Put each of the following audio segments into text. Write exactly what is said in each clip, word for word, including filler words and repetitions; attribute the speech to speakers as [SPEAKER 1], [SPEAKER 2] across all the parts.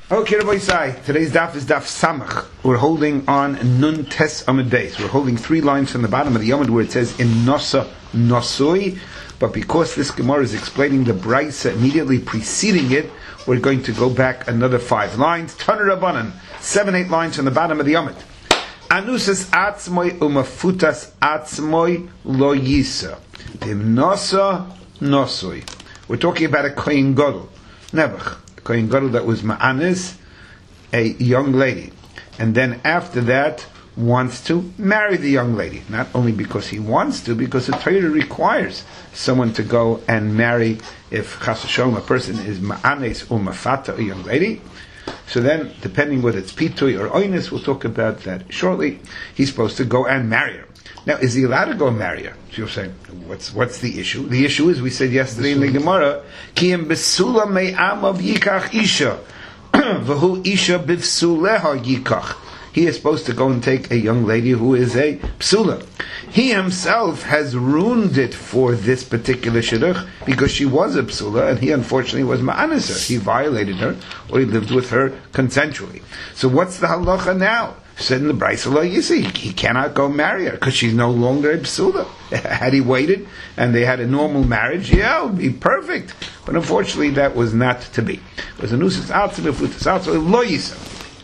[SPEAKER 1] Okay, Rabbi Isai, today's daf is daf Samach. We're holding on Nun Tes Amud Beis. We're holding three lines from the bottom of the Yomad where it says in Nosa Nosoi, but because this Gemara is explaining the Braisa immediately preceding it, we're going to go back another five lines. Taner Rabbanan, seven, eight lines from the bottom of the Yomad. Anusas atzmoi umafutas atzmoi lo yisa. Im Nosa Nosoi. We're talking about a Kohen Gadol, Nebuch. Kohen Gadol that was ma'anis, a young lady, and then after that wants to marry the young lady. Not only because he wants to, because the Torah requires someone to go and marry. If chas v'sholom a person is ma'anis or mafata, a young lady, so then depending whether it's pitui or oinus, we'll talk about that shortly. He's supposed to go and marry her. Now, is he allowed to go and marry her? So you're saying, what's what's the issue? The issue is, we said yesterday in the Gemara, Ki em besula me'am of yikach isha, v'hu isha bivsuleha yikach. He is supposed to go and take a young lady who is a psula. He himself has ruined it for this particular shidduch because she was a psula and he unfortunately was ma'anis her. He violated her, or he lived with her consensually. So what's the halacha now? Said in the Braisa Lo Yisi, he cannot go marry her because she's no longer a psula. Had he waited and they had a normal marriage, yeah, it would be perfect. But unfortunately, that was not to be. It was a nusas atzim, futas atzim, lo yisa.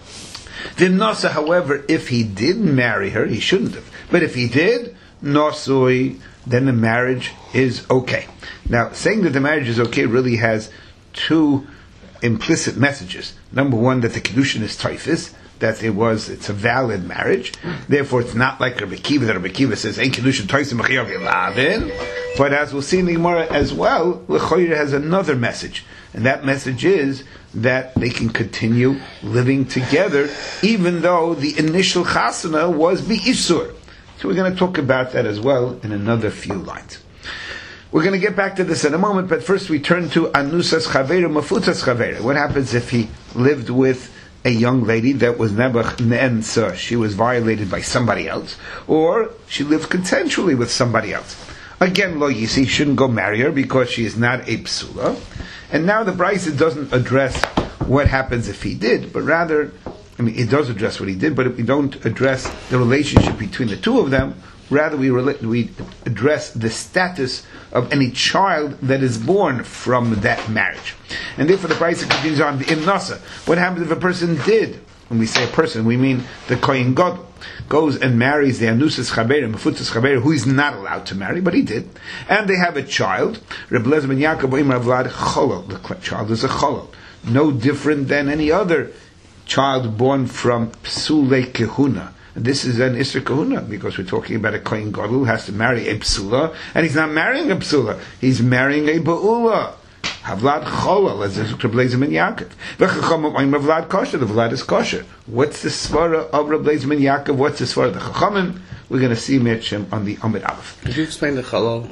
[SPEAKER 1] The nosa, however, if he did marry her, he shouldn't have. But if he did, nosoi, then the marriage is okay. Now, saying that the marriage is okay really has two implicit messages. Number one, that the kedushin is taifis, that it was, it's a valid marriage. Therefore, it's not like Rabbi Kiva, that Rabbi Kiva says, "Ein kedushin toisim b'chiyav yilavin." But as we'll see in the Gemara as well, L'choyer has another message, and that message is that they can continue living together, even though the initial chasana was bi'isur. So we're going to talk about that as well in another few lines. We're going to get back to this in a moment, but first we turn to anusas chavera, mafutas chavera. What happens if he lived with a young lady that was Nebuch Ne'ensa, she was violated by somebody else, or she lived consensually with somebody else? Again, lo yisi, shouldn't go marry her because she is not a psula. And now the Braisa doesn't address what happens if he did, but rather, I mean, it does address what he did, but if we don't address the relationship between the two of them, rather we rela- we address the status of any child that is born from that marriage. And therefore the Braisa continues on, the imnasa. What happens if a person did, when we say a person, we mean the Kohen Gadol, goes and marries the Anusas Chaber, Mefutas Chaber, who is not allowed to marry, but he did. And they have a child, Reb Lezer ben Yaakov Omer Vlad Cholol. The child is a Cholol. No different than any other child born from Psule Kehuna. This is an Isser Kahuna, because we're talking about a Kohen Gadol who has to marry a Psula, and he's not marrying a Psula, he's marrying a Ba'ula. Havlad Cholal, as is Reb Lezer ben Yaakov. V'chachamim oim Vlad Kosher, the Vlad is kosher. What's the svara of Reb Lezer ben Yaakov? What's the svara of the Chachamim? We're going to see Mirchem on the Amid Aleph.
[SPEAKER 2] Could you explain the Cholal?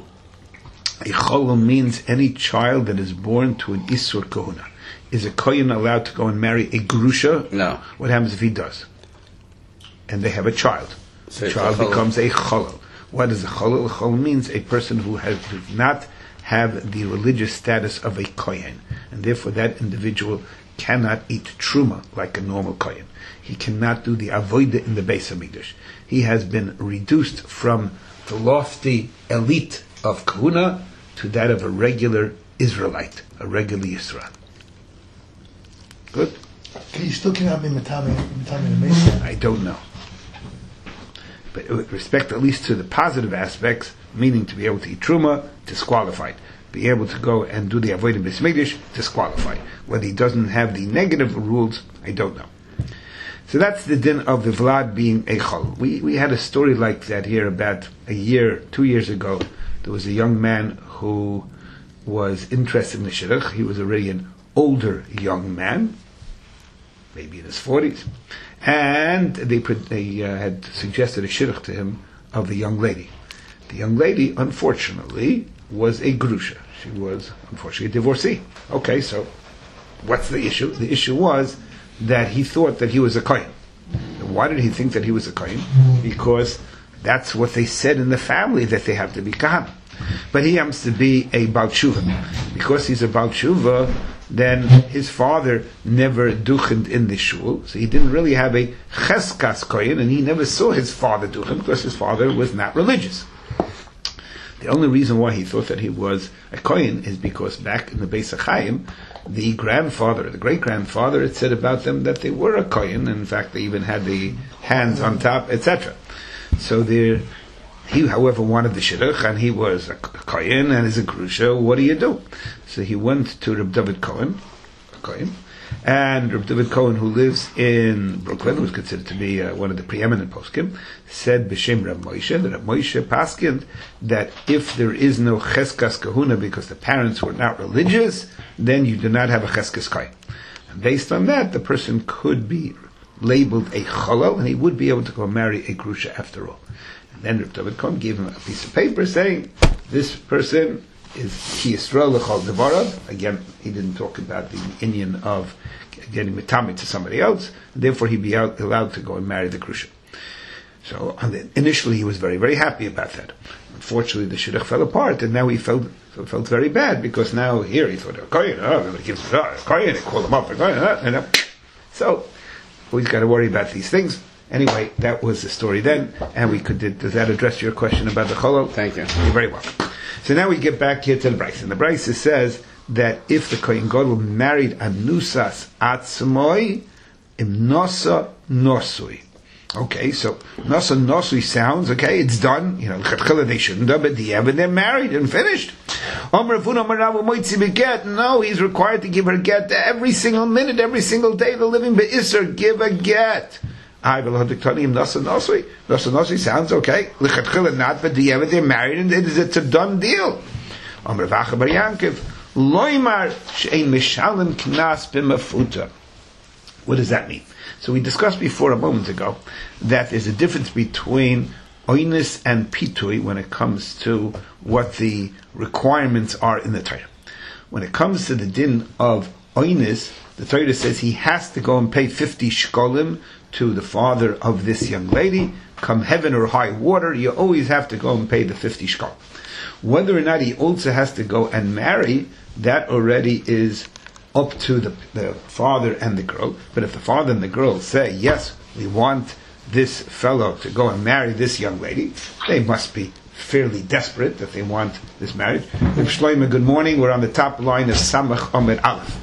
[SPEAKER 1] A Cholal means any child that is born to an Isur Kahuna. Is a Kohen allowed to go and marry a Grusha?
[SPEAKER 2] No.
[SPEAKER 1] What happens if he does? And they have a child.
[SPEAKER 2] So
[SPEAKER 1] the child a becomes a cholol. What is a cholol? A cholol means a person who has does not have the religious status of a kohen, and therefore that individual cannot eat truma like a normal kohen. He cannot do the avodah in the Beis Hamikdash. He has been reduced from the lofty elite of kahuna to that of a regular Israelite, a regular Yisrael. Good?
[SPEAKER 3] Can you still cannot be Matami Matami the Mason?
[SPEAKER 1] I don't know. But with respect at least to the positive aspects, meaning to be able to eat truma, disqualified. Be able to go and do the avodah Beis Hamikdash, disqualified. Whether he doesn't have the negative rules, I don't know. So that's the din of the Vlad being a chol. We we had a story like that here about a year, two years ago. There was a young man who was interested in the shidduch. He was already an older young man, maybe in his forties, and they they uh, had suggested a shidduch to him of the young lady. The young lady, unfortunately, was a grusha. She was, unfortunately, a divorcee. Okay, so what's the issue? The issue was that he thought that he was a kohen. Why did he think that he was a kohen? Because that's what they said in the family, that they have to be kahana. But he happens to be a Baal Tshuva. Because he's a Baal Tshuva, then his father never duchened in the shul, so he didn't really have a cheskas kohen, and he never saw his father duchen because his father was not religious. The only reason why he thought that he was a kohen is because back in the Beis HaChaim, the grandfather, the great-grandfather, had said about them that they were a kohen, and in fact they even had the hands on top, et cetera. So there, he, however, wanted the shidduch, and he was a kohen, and is a grusha. What do you do? So he went to Reb David Cohen, a kohen, and Reb David Cohen, who lives in Brooklyn, who is considered to be uh, one of the preeminent poskim, said b'shem Reb Moshe, that Reb Moshe paskind that if there is no cheskas kahuna because the parents were not religious, then you do not have a cheskas kohen. And based on that, the person could be labeled a cholol, and he would be able to go marry a grusha after all. And then Reb David Cohen gave him a piece of paper saying, this person is Ki Yisrael L'chol Devarav. Again, he didn't talk about the inyan of getting mitami to somebody else, and therefore he'd be out, allowed to go and marry the grusha. So initially he was very, very happy about that. Unfortunately, the shidduch fell apart, and now he felt felt very bad, because now here he thought, oh, kohen, oh, he gives oh, kohen, and call him up, and and uh, so always got to worry about these things. Anyway, that was the story then, and we could. Did, does that address your question about the cholol?
[SPEAKER 2] Thank you.
[SPEAKER 1] You're very welcome. So now we get back here to the Brisa, and the Brisa says that if the kohen gadol married a nusas atzmoi im nosa nosui. Okay, so Nasa Nosui sounds, okay, it's done. You know, they shouldn't have, but the they're married and finished. No, he's required to give her get every single minute, every single day. The living be'isser, give a get. I will have to tell him Nasa Nosui. Nasa Nosui sounds okay. Not, but the they're married and it's a done deal. Amr Vacha Bar Yankiv, Loimar she'ein mishalim knas b'mafuta. What does that mean? So we discussed before a moment ago that there's a difference between oinus and pitui when it comes to what the requirements are in the Torah. When it comes to the din of oinus, the Torah says he has to go and pay fifty shkolim to the father of this young lady. Come heaven or high water, you always have to go and pay the fifty shkolim. Whether or not he also has to go and marry, that already is up to the, the father and the girl. But if the father and the girl say, yes, we want this fellow to go and marry this young lady, they must be fairly desperate that they want this marriage. Reb Shloimeh, good morning. We're on the top line of Samach Omer Aleph.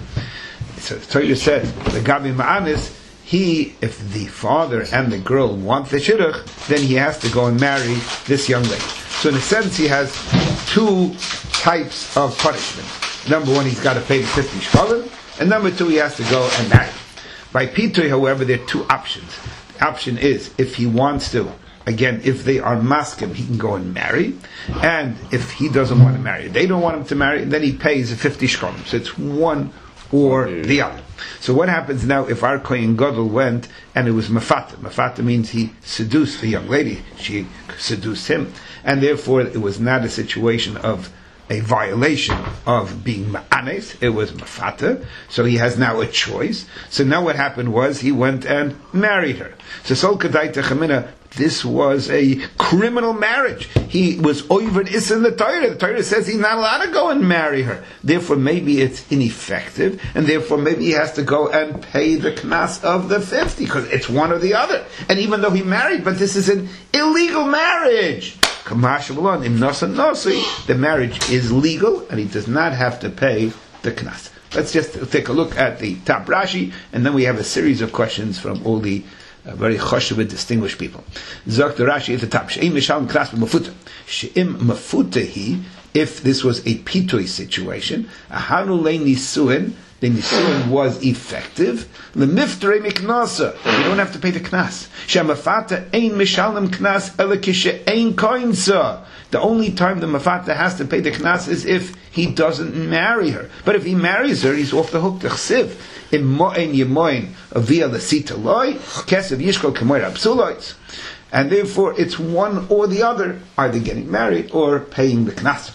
[SPEAKER 1] So the Torah says, the Gabi Ma'anis, he, if the father and the girl want the shidduch, then he has to go and marry this young lady. So in a sense, he has two types of punishment. Number one, he's got to pay the fifty shkolim, and number two, he has to go and marry. By pitui, however, there are two options. The option is, if he wants to, again, if they are maskim, he can go and marry, and if he doesn't want to marry, they don't want him to marry, then he pays the fifty shkolim. So it's one or the other. So what happens now if our kohen gadol went and it was mafata? Mafata means he seduced the young lady, she seduced him, and therefore it was not a situation of a violation of being ma'anes, it was mafata, so he has now a choice. So now what happened was he went and married her. So Sol Kadai Techamina, this was a criminal marriage. He was over is in the Torah. The Torah says he's not allowed to go and marry her. Therefore maybe it's ineffective, and therefore maybe he has to go and pay the knas of the fifty, because it's one or the other. And even though he married, but this is an illegal marriage. The marriage is legal, and he does not have to pay the knas. Let's just take a look at the top Rashi, and then we have a series of questions from all the uh, very choshev, distinguished people. Zok the Rashi at the top. She'im mishalem knas b'mafuta. She'im mafutahi, if this was a pitui situation, ahanu le nisuin, the nisuin was effective. Lemiftere miknasa, you don't have to pay the knas. Shamafata ein mishalem knas elakisha ein koinsa. The only time the mafata has to pay the knas is if he doesn't marry her. But if he marries her, he's off the hook. The chsiv im mo'en yemoin avia lasita loy kesev yishkol kemoy rapsuloitz. And therefore, it's one or the other, either getting married or paying the knas.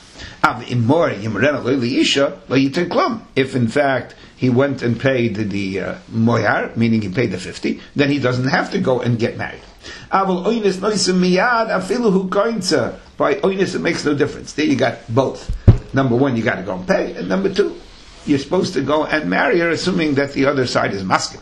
[SPEAKER 1] If in fact he went and paid the uh, moyar, meaning he paid the fifty, then he doesn't have to go and get married. By oinus it makes no difference. There you got both. Number one, you got to go and pay, and number two, you're supposed to go and marry her, assuming that the other side is masculine.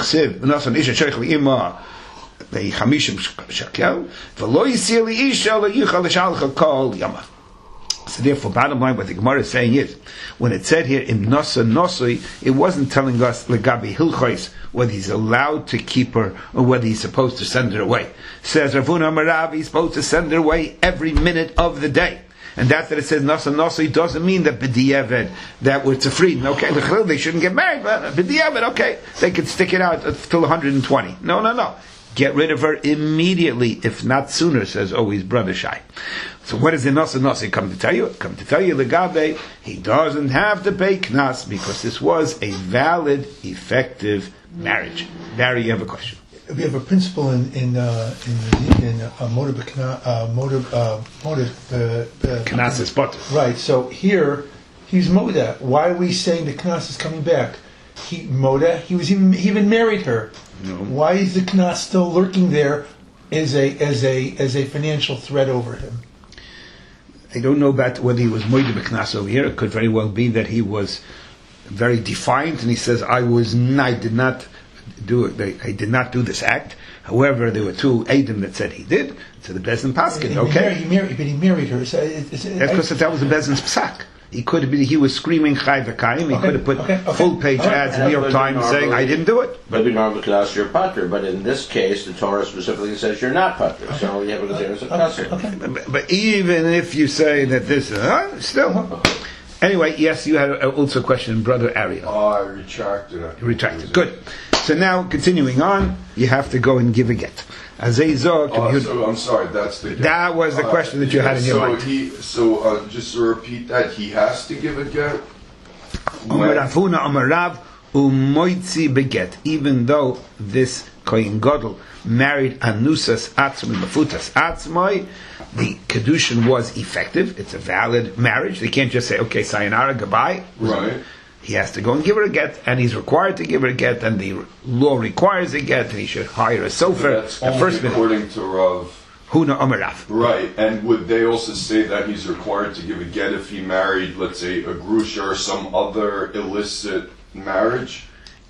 [SPEAKER 1] So therefore, bottom line, what the Gemara is saying is, when it said here, im nasa nosoi, it wasn't telling us, legabi hilchos, whether he's allowed to keep her, or whether he's supposed to send her away. Says Rav Huna Marav, he's supposed to send her away every minute of the day. And that that it says nasa nosoi doesn't mean that b'diavad, that it's a freedom. Okay, they shouldn't get married, but b'diavad, okay, they could stick it out till one hundred twenty. No, no, no. Get rid of her immediately, if not sooner, says always Brother Shai. So what does the Nasa Nasi come to tell you? Come to tell you, Legabe, he doesn't have to pay Knas, because this was a valid, effective marriage. Barry, you have a question?
[SPEAKER 3] We have a principle in in uh, in in uh, motive uh, motive uh, motive uh,
[SPEAKER 1] Knas is butter.
[SPEAKER 3] Right. So here he's Moda. Why are we saying the Knas is coming back? He Moda. He was even he even married her.
[SPEAKER 1] No.
[SPEAKER 3] Why is the Knas still lurking there as a as a as a financial threat over him?
[SPEAKER 1] I don't know about whether he was Moide B'Knas over here. It could very well be that he was very defiant, and he says, "I was not, I did not do it. I did not do this act." However, there were two Eidim that said he did. So the Bezin Paskin,
[SPEAKER 3] He
[SPEAKER 1] okay,
[SPEAKER 3] married, he married, but he married her. So it, it's,
[SPEAKER 1] that's because that was the Bezin's psak. He could have been, he was screaming Chai V'Kayim. He
[SPEAKER 3] Okay,
[SPEAKER 1] could have put
[SPEAKER 3] okay, okay.
[SPEAKER 1] full page
[SPEAKER 3] All right.
[SPEAKER 1] ads in the New York Times saying, "I didn't do it."
[SPEAKER 2] But be normal class, you're putter. But in this case, the Torah specifically says you're not putter. So you have a there's a
[SPEAKER 3] Okay,
[SPEAKER 2] kasser.
[SPEAKER 3] okay.
[SPEAKER 1] But, but even if you say that this, uh, still. Anyway, yes, you had a, also a question, Brother Ariel.
[SPEAKER 4] Oh, I retracted it.
[SPEAKER 1] Retracted. Good. So now, continuing on, you have to go and give a get. Azayzor,
[SPEAKER 4] Oh, so I'm sorry, that's the
[SPEAKER 1] that was the
[SPEAKER 4] Uh,
[SPEAKER 1] question that you had in your
[SPEAKER 4] so
[SPEAKER 1] mind.
[SPEAKER 4] He, so uh, just to repeat that, he has to give a get.
[SPEAKER 1] Amar
[SPEAKER 4] When-
[SPEAKER 1] Rav Huna, Amar Rav, umoitzi beget. Even though this Kohen Gadol married Anusas Atzmai Bafutas Atzmai, the Kedushin was effective. It's a valid marriage. They can't just say, okay, sayonara, goodbye.
[SPEAKER 4] Right.
[SPEAKER 1] He has to go and give her a get, and he's required to give her a get, and the law requires a get, and he should hire a sofer.
[SPEAKER 4] That's
[SPEAKER 1] The
[SPEAKER 4] only
[SPEAKER 1] first minute,
[SPEAKER 4] according to Rav.
[SPEAKER 1] Huna Amar Rav.
[SPEAKER 4] Right, and would they also say that he's required to give a get if he married, let's say, a grusha or some other illicit marriage?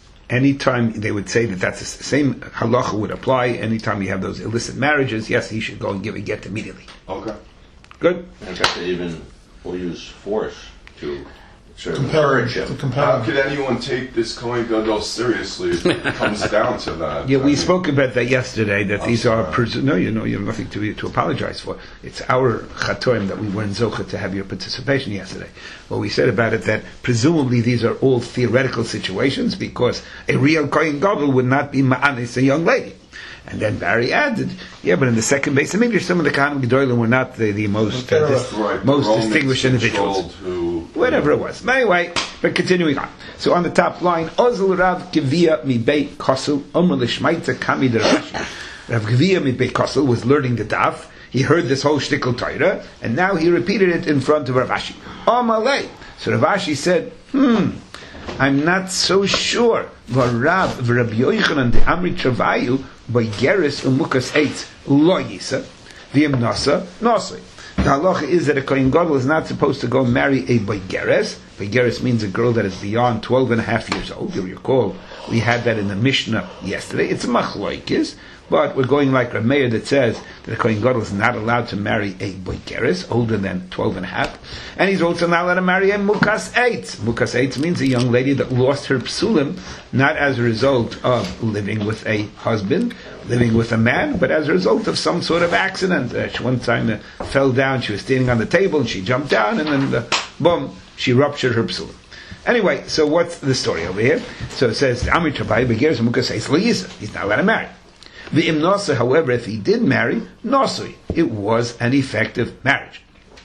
[SPEAKER 1] Anytime they would say that that's the same halacha would apply, anytime you have those illicit marriages, yes, he should go and give a get immediately.
[SPEAKER 4] Okay.
[SPEAKER 1] Good?
[SPEAKER 2] In fact, they even will use force to sort of
[SPEAKER 3] Compel
[SPEAKER 2] encourage
[SPEAKER 3] him. To
[SPEAKER 2] him.
[SPEAKER 3] compel
[SPEAKER 4] How
[SPEAKER 3] him.
[SPEAKER 4] could anyone take this Kohen Gadol seriously if it comes down to that?
[SPEAKER 1] Yeah,
[SPEAKER 4] I
[SPEAKER 1] we
[SPEAKER 4] mean,
[SPEAKER 1] spoke about that yesterday, that
[SPEAKER 4] I'm
[SPEAKER 1] these are,
[SPEAKER 4] sorry.
[SPEAKER 1] pres- no, you know, you have nothing to to apologize for. It's our chatoim that we weren't zocha to have your participation yesterday. Well, we said about it that presumably these are all theoretical situations, because a real Kohen Gadol would not be ma'anis a young lady. And then Barry added, yeah, but in the second base of English, some of the Kohanim Gedolim were not the, the most uh, dis-
[SPEAKER 4] Right, the
[SPEAKER 1] most
[SPEAKER 4] Romans
[SPEAKER 1] distinguished individuals.
[SPEAKER 4] controlled Who,
[SPEAKER 1] Whatever it was. Anyway, but continuing on. So on the top line, Ozl Rav Gevia mi Beit Kosel, Omer Lishmaita Kami der Rashi. Rav Gevia mi Beit Kosel was learning the daf. He heard this whole shtickle Torah, and now he repeated it in front of Rav Ashi. Omalei. So Rav Ashi said, hmm, I'm not so sure. V'Rav v'Rab Yochanan de Amri Travayu by Geris umukas eitz lo yisa v'im nasa nasei. The halacha is that a Kohen Gadol is not supposed to go marry a Baigeres. Baigeres means a girl that is beyond twelve and a half years old. You recall, we had that in the Mishnah yesterday. It's a machloikis, but we're going like Rameir that says that a Kohen Gadol is not allowed to marry a Baigeres, older than twelve and a half. And he's also not allowed to marry a Mukas Eitz. Mukas Eitz means a young lady that lost her psulim, not as a result of living with a husband, living with a man, but as a result of some sort of accident. Uh, she one time uh, fell down, she was standing on the table, and she jumped down, and then, uh, boom, she ruptured her psulim. Anyway, so what's the story over here? So it says, Amri Trabai Begeres Mukas Eitz Lo Yisa. He's not allowed to marry. The Im Nasa, however, if he did marry, Nasui, it was an effective marriage.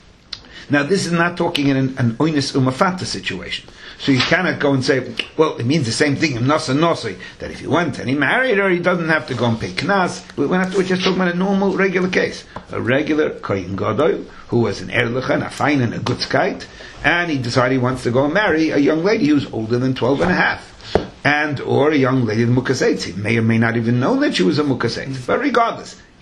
[SPEAKER 1] Now, this is not talking in an, an oinus umafata situation. So you cannot go and say, well, it means the same thing in Nasa Nosoi, that if he went and he married her, he doesn't have to go and pay knas. We're, not, we're just talking about a normal, regular case. A regular Kohen Gadol, who was an erlicha, and a fine and a gutzkeit, and he decided he wants to go and marry a young lady who's older than twelve and a half. And, or a young lady, the Mukasetz. He may or may not even know that she was a Mukasetz. But regardless,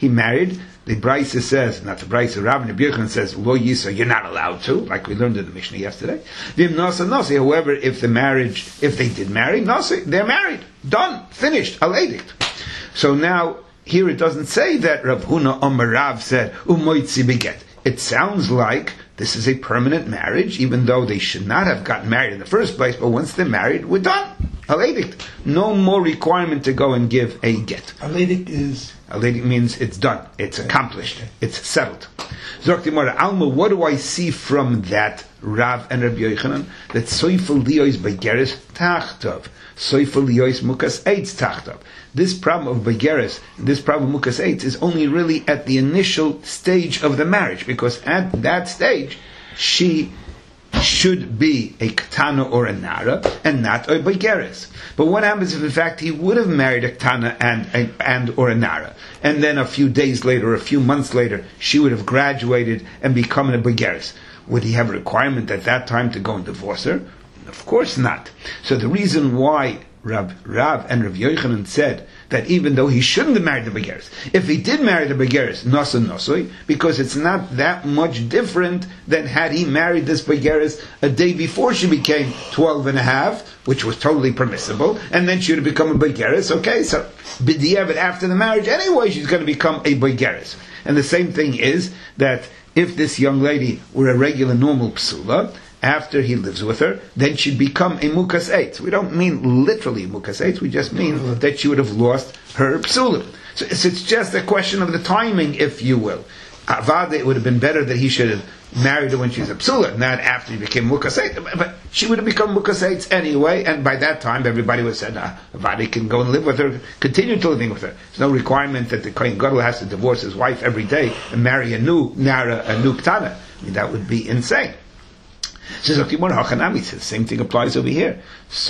[SPEAKER 1] he married. The Brisa says, not the Brisa, Rav Rabbi Yochanan says, Lo Yisa, you're not allowed to, like we learned in the Mishnah yesterday. Vim Nasa Nasi, however, if the marriage, if they did marry, Nasi, they're married. Done. Finished. Aledict. So now, here it doesn't say that Rav Huna Amar Rav said, Umoitzi beget. It sounds like this is a permanent marriage, even though they should not have gotten married in the first place, but once they're married, we're done. Aledict. No more requirement to go and give a get.
[SPEAKER 3] Aledict is...
[SPEAKER 1] Aledict means it's done. It's accomplished. It's settled. Zokti Mara Alma, what do I see from that Rav and Rabbi Yochanan? That Soifel Liois Begeres Tachtov. Soifel Liois Mukas Eitz Tachtov. This problem of Begeres, this problem of Mukas Eitz is only really at the initial stage of the marriage, because at that stage, she should be a Ketana or a Nara, and not a Begeres. But what happens if in fact he would have married a Ketana and, and, and or a Nara, and then a few days later, or a few months later, she would have graduated and become a Begeres? Would he have a requirement at that time to go and divorce her? Of course not. So the reason why Rav, Rav and Rav Yochanan said that even though he shouldn't have married the Begeres, if he did marry the Begeres, Nasa Nosoi, because it's not that much different than had he married this Begeres a day before she became twelve and a half, which was totally permissible, and then she would have become a Begeres. Okay, so B'diavad after the marriage, anyway, she's going to become a Begeres. And the same thing is that if this young lady were a regular normal psula, after he lives with her, then she'd become a mukas eitz. We don't mean literally mukas eitz, we just mean that she would have lost her psulim. So it's, it's just a question of the timing, if you will. Avad, it would have been better that he should have married her when she was a psula, not after he became mukas eitz. But she would have become mukas eitz anyway, and by that time everybody would have said, ah, Avad can go and live with her, continue to living with her. There's no requirement that the Kohen Gadol has to divorce his wife every day and marry a new Nara, a new Ktana. I mean, that would be insane. Says the same thing applies over here.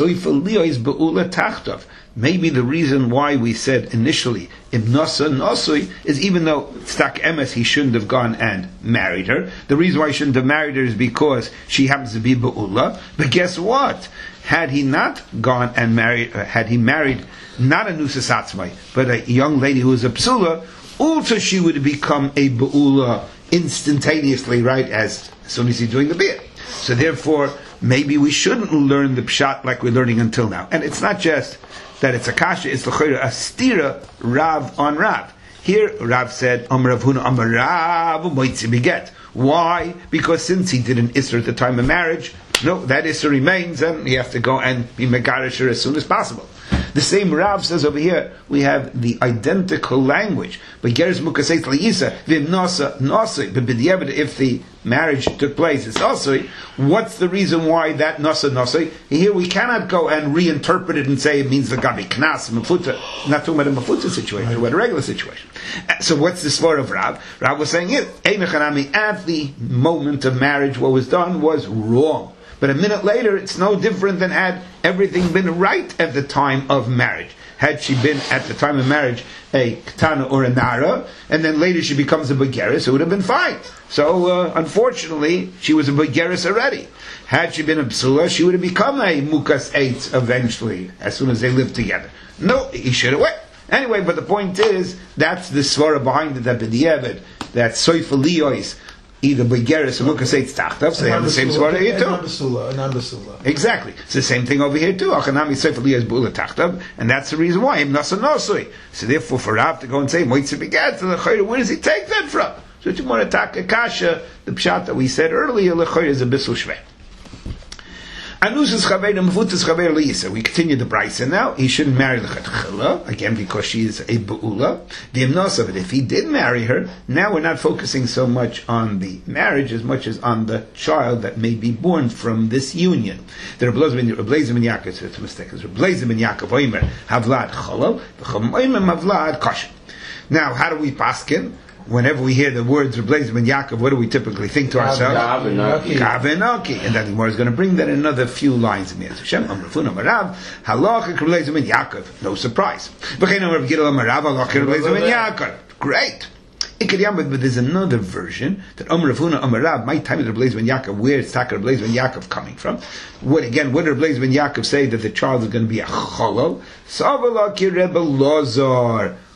[SPEAKER 1] Maybe the reason why we said initially Ibnasa Nasui is even though Stak Emes he shouldn't have gone and married her. The reason why he shouldn't have married her is because she happens to be Be'ula. But guess what? Had he not gone and married, uh, had he married not a Nusa Satzmai, but a young lady who was a Psula, also she would have become a Be'ula instantaneously, right, as, as soon as he's doing the beer. So therefore, maybe we shouldn't learn the pshat like we're learning until now. And it's not just that it's a kasha, it's l'chayra, a stira, Rav on Rav. Here, Rav said, Amar Rav Huna, Amar Rav, moitzi beget. Why? Because since he did an isser at the time of marriage, no, that isser remains, and he has to go and be megarish her as soon as possible. The same Rav says over here, we have the identical language. But Geres Mukaseit Liyisa, Vim Nasa Nasa, but if the marriage took place, it's Nasa. What's the reason why that Nasa Nasa? Here we cannot go and reinterpret it and say it means the Gabi Knas, Mafuta. Not talking about a Mafuta situation, but a regular situation. So what's the svara of Rav? Rav was saying it, at the moment of marriage, what was done was wrong. But a minute later, it's no different than had everything been right at the time of marriage. Had she been, at the time of marriage, a Ketana or a Nara, and then later she becomes a Begeres, it would have been fine. So, uh, unfortunately, she was a Begeres already. Had she been a Psula, she would have become a Mukas Eitz eventually, as soon as they lived together. No, he should have went. Anyway, but the point is, that's the svara behind it, that B'diavad, that Soifel Liois, either Begeres or Mukas Eitz Tachtav, so they have the same svara here too. Exactly. It's the same thing over here too. Achanami Soifel Liois B'ula Tachtav, and that's the reason why him Nasa Nosui. So therefore, for Rav to go and say Moitzi Beget, where does he take that from? So it's more attack Akasha, the pshat that we said earlier, Lechoyer is a bissel shveh. Anusas chaver mefutas chaver liyisa. We continue the brisa now. He shouldn't marry lechatchila again because she is a beula. V'imnosa, but if he did marry her, now we're not focusing so much on the marriage as much as on the child that may be born from this union. The Rebbe ben Yaakov, it's a mistake. It's Rebbe ben Yaakov oimer havlad chalal, v'cham oimer havlad kashem. Now, how do we paskin? Whenever we hear the words Rebbe ben Yaakov, what do we typically think to ourselves? Kav and Aki. And then the Gemara is going to bring that in another few lines. No surprise. Great. But there's another version that Amar Ravuna Amar Rav, my time is Rebbe ben Yaakov, where is Taka Rebbe ben Yaakov coming from? What again, what did Rebbe ben Yaakov say that the child is going to be a cholol? Savalaki Rebbe Lazar.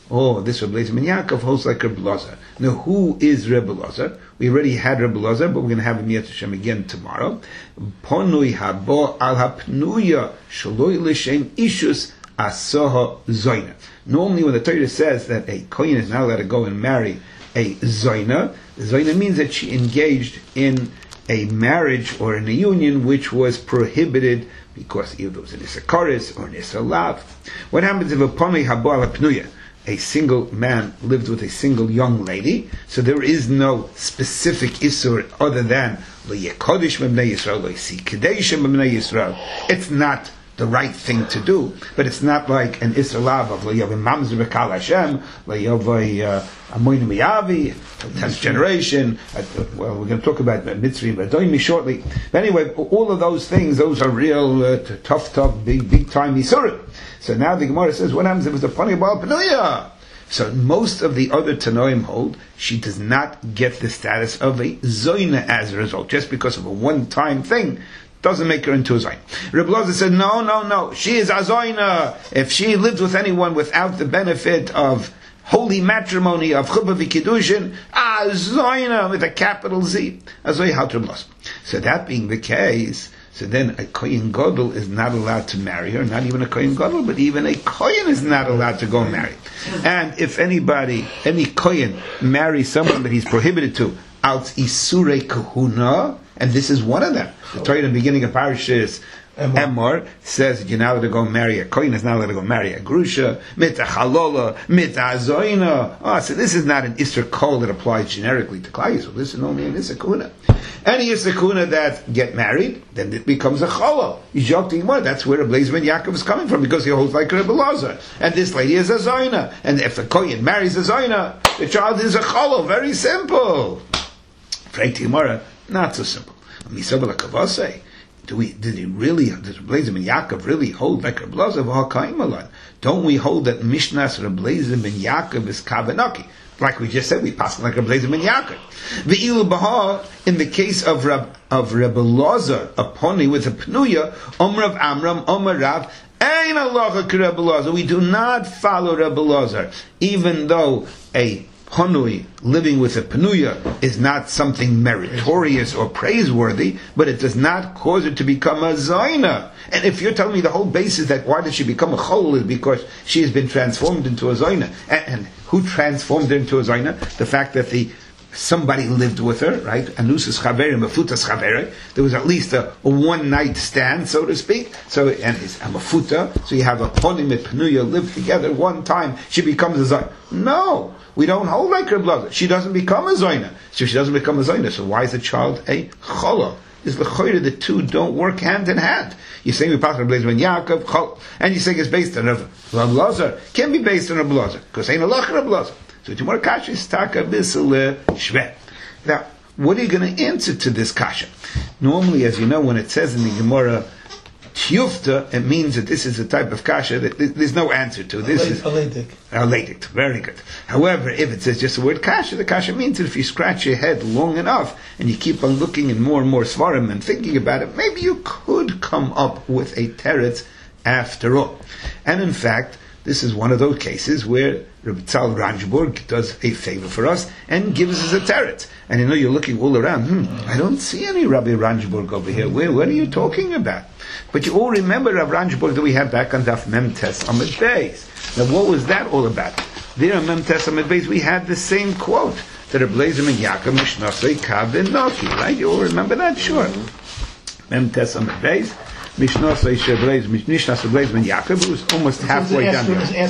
[SPEAKER 1] Oh, this Rebbe Eliezer ben Yaakov holds like Rebbe Elazar. Now, who is Rebbe Elazar? We already had Rebbe Elazar, but we're going to have him Yet Hashem again tomorrow. Ponui habo al hapnuya shaloi l'shem ishus asoha zoyna. Normally, when the Torah says that a kohen is not allowed to go and marry a zoyna, zoyna means that she engaged in a marriage or in a union which was prohibited because either it was an isakaris or an isalav. What happens if a ponui habo al hapnuya, a single man lived with a single young lady, so there is no specific isur other than le'yekodesh b'bnei Yisrael, le'sikadeshim b'bnei Yisrael. It's not the right thing to do, but it's not like an isur lav of le'yavim mamzer b'kal Hashem, le'yavai amoynu miyavi, tenth generation. Well, we're going to talk about Mitzri and Badoimi shortly. But anyway, all of those things, those are real uh, tough, tough, big, big time isurim. So now the Gemara says, what happens if it's a Ponui Baal Penuya? So most of the other Tanoim hold, she does not get the status of a Zoyna as a result. Just because of a one-time thing, doesn't make her into a Zoyna. Rebbe Elazar said, no, no, no, she is a Zoyna. If she lived with anyone without the benefit of holy matrimony, of Chubba v'Kiddushin, a Zoyna with a capital Z. A Zoy how to Rebbe Elazar. So that being the case, so then a Kohen Gadol is not allowed to marry her, not even a Kohen Gadol, but even a Kohen is not allowed to go and marry. And if anybody, any Kohen marries someone that he's prohibited to, out Isurei Kahuna, and this is one of them. The Torah in the beginning of Parashas Emor says you're not allowed to go marry a Kohen, is not allowed to go marry a Grusha, Mita Chalola, Mita Azoina. Oh, so this is not an Isser Kol that applies generically to Klal Yisrael. This is only an Isser Kahuna. Any Isser Kahuna that get married, then it becomes a Chala. That's where Rebbe Eliezer ben Yaakov is coming from, because he holds like Rebbe Elazar. And this lady is a Zoina. And if a Kohen marries a Zoina, the child is a Chala. Very simple. Freit Gemara, not so simple. Misabel Kavase. Do we? Did he really? Does Rebbe Eliezer ben Yaakov really hold like Rebbe Elazar? Don't we hold that Mishnas Rebbe Eliezer ben Yaakov is Kavanaki? Like we just said, we pass like Rebbe Eliezer ben Yaakov. Ve'ilu Baha, in the case of Rab, of Rebbe Elazar, a pony with a pnuya, Omrav Amram, Omar Rav, Ein halacha k'Rebbe Elazar. We do not follow Rebbe Elazar, even though a Honui, living with a Penuya, is not something meritorious or praiseworthy, but it does not cause it to become a Zaina. And if you're telling me the whole basis that why did she become a Chol is because she has been transformed into a Zaina. And, and who transformed her into a Zaina? The fact that the somebody lived with her, right? Anusas Chaveri, Mafutas Chaveri. There was at least a, a one night stand, so to speak. So, and it's a Mafuta. So you have a Ponim and Penuya live together one time. She becomes a Zaina. No. We don't hold like Rebbe Elazar. She doesn't become a Zoyna. So she doesn't become a Zoyna. So why is the child a Chola? Is the Choyra, the two don't work hand in hand. You're saying we pass Rebbe Eliezer ben Yaakov, Chol, and you're saying it's based on Rebbe Elazar. Can be based on Rebbe Elazar. Because ain't a lach Rebbe Elazar. So Timur Kasha is taka bisel shvet. Now, what are you going to answer to this Kasha? Normally, as you know, when it says in the Gemara, Tiyufta, it means that this is a type of kasha that there's no answer to. This is
[SPEAKER 3] Aledik.
[SPEAKER 1] Aledik. Very good. However, if it says just the word kasha, the kasha means that if you scratch your head long enough and you keep on looking in more and more svarim and thinking about it, maybe you could come up with a teretz after all. And in fact, this is one of those cases where Rebbe Tzal Ranjburg does a favor for us and gives us a teretz. And you know, you're looking all around. Hmm, I don't see any Rabbi Ranjburg over here. Where? What are you talking about? But you all remember Rav Ranjburg that we had back on Daf Mem Tes Amud Beis. Now, what was that all about? There on Mem Tes Amud Beis, we had the same quote that Rebbe Eliezer ben Yaakov Mishnasei Kav Noki. Right? You all remember that? Sure. Mem Tes Amud Beis. Mishnasei Shebleiz Mishnasei Rebbe Eliezer ben Yaakov. It was almost halfway down.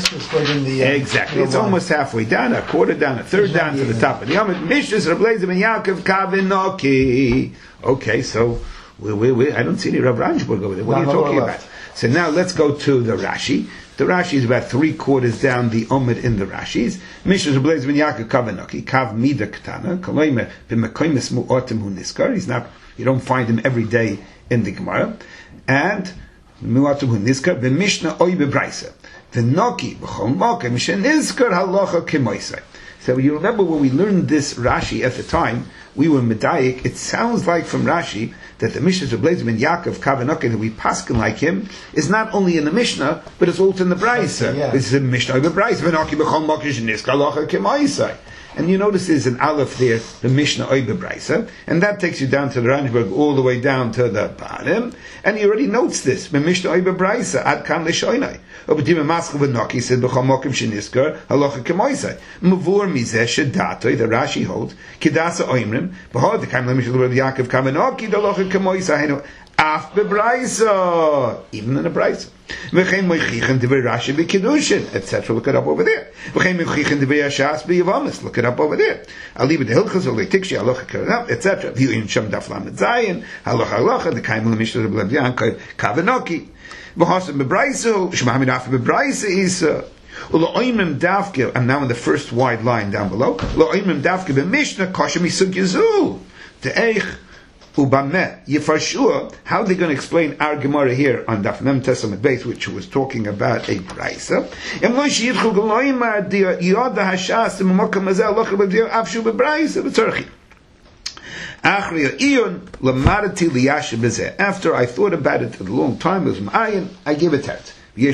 [SPEAKER 3] The, uh,
[SPEAKER 1] exactly. It's almost halfway down, a quarter down, a third down to the top of the Amud. Mishnasei Rebbe Eliezer ben Yaakov Kav Noki. Okay, so. We, we, we, I don't see any Rav Ranjburg over there. What are you talking about? So now let's go to the Rashi. The Rashi is about three quarters down the Omid in the Rashis. Mishnah Rebbe Eliezer ben Yaakov Kavanaki Kav Mida Ketana Kaloime B'Mekoymes Mu'otim Hu Niskar. He's not. You don't find him every day in the Gemara. And Mu'otim Hu Niskar B'Mishnah Oy B'Braisa. The Noki B'Chol Mokem Sheniskar Halacha K'Moisei. So you remember when we learned this Rashi at the time, we were medayik. It sounds like from Rashi that the Mishnah of Blazer ben Yaakov Kavanoki that we paskin like him is not only in the Mishnah, but it's also in the Brisa.
[SPEAKER 3] Yeah.
[SPEAKER 1] This is a Mishnah of the Brisa. V'noki b'chol mokish niska locha k'maisai. And you notice there's an aleph there, the Mishnah Oibe Brisa, and that takes you down to the Ranjberg, all the way down to the bottom, and he already notes this, the Mishnah Oibe Brisa, ad kan l'shoinai. Obetim maskul v'noki said, b'chol mokim sheniskar, halacha k'moisai. Mavur mizeh shedatoi, the Rashi holds, kidasa oimrim, b'hod the kaim l'mishal Rabbi Yaakov kavanoki, halacha k'moisai, af bebrisa, even in the Brisa. V'chein moichichen divrei Rashi b'kiddushin, et cetera. Look it up over there. V'chein moichichen divrei Shas b'Yevamis. Look it up over there. Aliba de Hilchas olei tikshi halacha kavanok, et cetera. V'yu shem daf lamed zayin halacha halacha the kaim l'mishter b'lev yankov kavanoki. V'hasim b'braiso shemahmin af b'braisa isa. U'lo'oimim davke. I'm now in the first wide line down below. U'lo'oimim davke b'mishnah kosher misug yizu. Te'eich. Ubameh, Yefashua, how are they going to explain our Gemara here on Daf Mem Testament base, which was talking about a Brisa? After I thought about it a long time, I gave a text. Then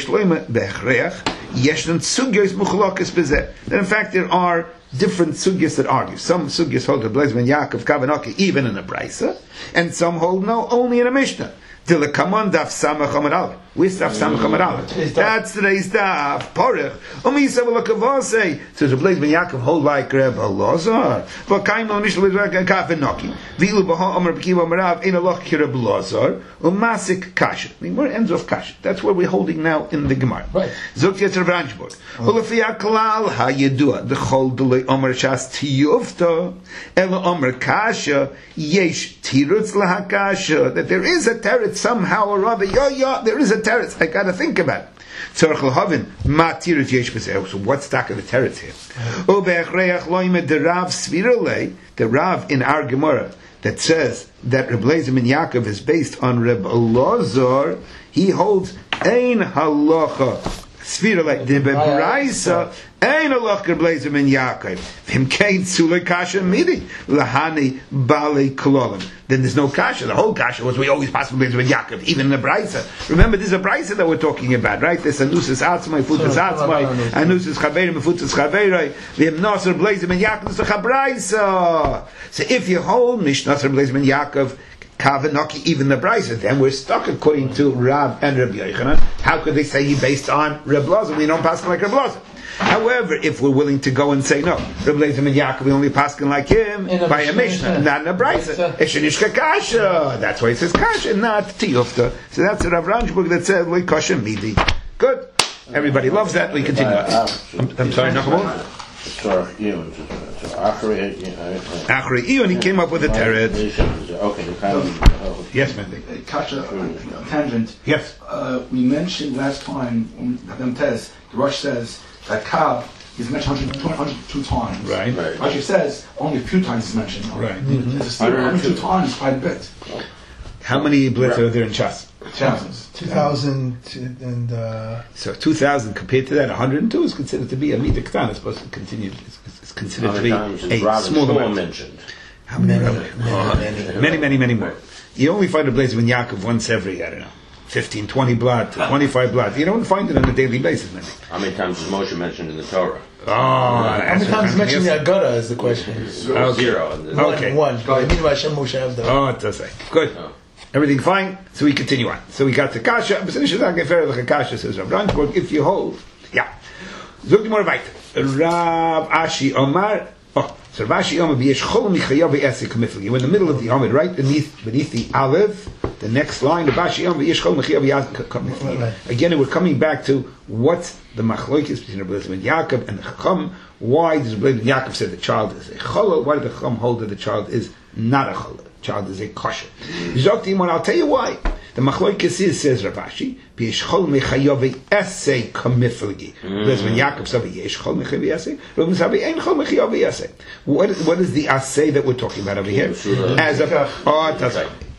[SPEAKER 1] in fact there are different sugyas that argue. Some sugyas hold the Blazer ben Yaakov Kavanoki even in a Brisa, and some hold no, only in a Mishnah. Dilakaman daf samach amar aleph. Where's daf samach amar aleph? That's today's daf. Porach. Umisa v'lakavosei. So the Blazer ben Yaakov hold like Reb Elazar. V'kaim lo nishal v'zrak Kavanoki. V'ilu b'ha amar b'kiva amar av ein alach ki Reb Elazar. Umasik kasha. The Gemara ends off kasha. That's what we're holding now in the Gemara.
[SPEAKER 3] Right.
[SPEAKER 1] Zok yetzer Branchburg. Ulefi aklal hayedua. The chol delay amar shas tiyuvta. Ela amar kasha. Yesh tirutz lahakasha. That there is a teretz somehow or other. Yo, yo, there is a teretz. I gotta think about it. Tzorach l'havin, ma tirutz yesh b'zeh. So what's stuck in the teretz here? Ube'echreach loime de Rav Svirale, the Rav in our Gemara, that says that Reb Eliezer ben Yaakov is based on Reb Elazar, he holds ein halacha Svirale de bebraisa ein halacha Reb Eliezer ben Yaakov him kein tzule kasha midi lahani bale kololim. Then there's no kasha. The whole kasha was we always pass Reb Eliezer ben Yaakov, even in the brisa. Remember, this is a brisa that we're talking about, right? There's anusis atzmai, futas atzmai, anusis chaverim, futas chaverai. We have nasser Reb Eliezer ben Yaakov. It's a chabraisa. So if you hold mishnah Reb Eliezer ben Yaakov Kavanoki, even the Brisa, then we're stuck according to Rav and Rabbi Yochanan. How could they say he based on Reb Elazar? We don't pass him like Reb Elazar. However, if we're willing to go and say no, Reb Eliezer ben Yaakov, we only pass him like him
[SPEAKER 3] in
[SPEAKER 1] by a Mishnah, not in a Brisa. Eshenishka kasha. That's why it says kasha, not tiyufta. So that's the Rav Ranjburg that said we kasha midi. Good. Everybody loves that. We continue. I'm, I'm sorry, Nachman. Achri Iyun, he came up with a teretz.
[SPEAKER 2] Okay.
[SPEAKER 1] Yes, man.
[SPEAKER 5] Kasha, tangent.
[SPEAKER 1] Yes.
[SPEAKER 5] Uh, we mentioned last time, when Tez, the Rush says that Kav is mentioned one hundred two times.
[SPEAKER 1] Right.
[SPEAKER 2] Right.
[SPEAKER 5] Rashi says only a few times is mentioned.
[SPEAKER 1] Right.
[SPEAKER 5] Mm-hmm. It's still one hundred two times, quite a bit.
[SPEAKER 1] How many blitz are there in Shas?
[SPEAKER 5] Thousands.
[SPEAKER 3] two thousand and uh,
[SPEAKER 1] So two thousand compared to that, one hundred two is considered to be a midah ktan. It's supposed to continue. It's, it's considered to be a small amount.
[SPEAKER 2] Mentioned.
[SPEAKER 1] How many?
[SPEAKER 3] Many,
[SPEAKER 1] Many,
[SPEAKER 3] many,
[SPEAKER 1] many, many, many more. You only find a Blazer ben Yaakov once every, I don't know, fifteen, twenty blood, twenty-five blood. You don't find it on a daily basis, maybe.
[SPEAKER 2] How many times is Moshe mentioned in the Torah?
[SPEAKER 1] Oh,
[SPEAKER 3] how many times mentioned the Agada is the question.
[SPEAKER 1] Okay.
[SPEAKER 2] Zero. In the,
[SPEAKER 1] Okay.
[SPEAKER 3] One. One. Oh,
[SPEAKER 1] Oh, it does say. Good.
[SPEAKER 2] Oh.
[SPEAKER 1] Everything fine? So we continue on. So we got the kasha. Kasha says Rav Ranjburg, if you hold, yeah. Zog more weiter. Rav Ashi Omar. Oh, so Rav Ashi Omar b'yesh chol michayav esek kamifli. You're in the middle of the Amid, right beneath beneath the Aleph. The next line, Rav Ashi Omar b'yesh chol michayav kamifli. Again, we're coming back to what's the machlokes between Reb Eliezer ben Yaakov and the Chacham. Why does Reb Eliezer ben Yaakov say the child is a chollah? Why did the Chacham hold that the child is not a chollah? Child is a kosher. I'll tell you why. The machlokes is, says Rav Ashi, b'yeshchol mechayove esei kamiflegi. Because when Yaakov said b'yeshchol mechayove esei, Reuben said ein chol mechayove esei. What is what is the asay that we're talking about over here? As a oh, it doesn't.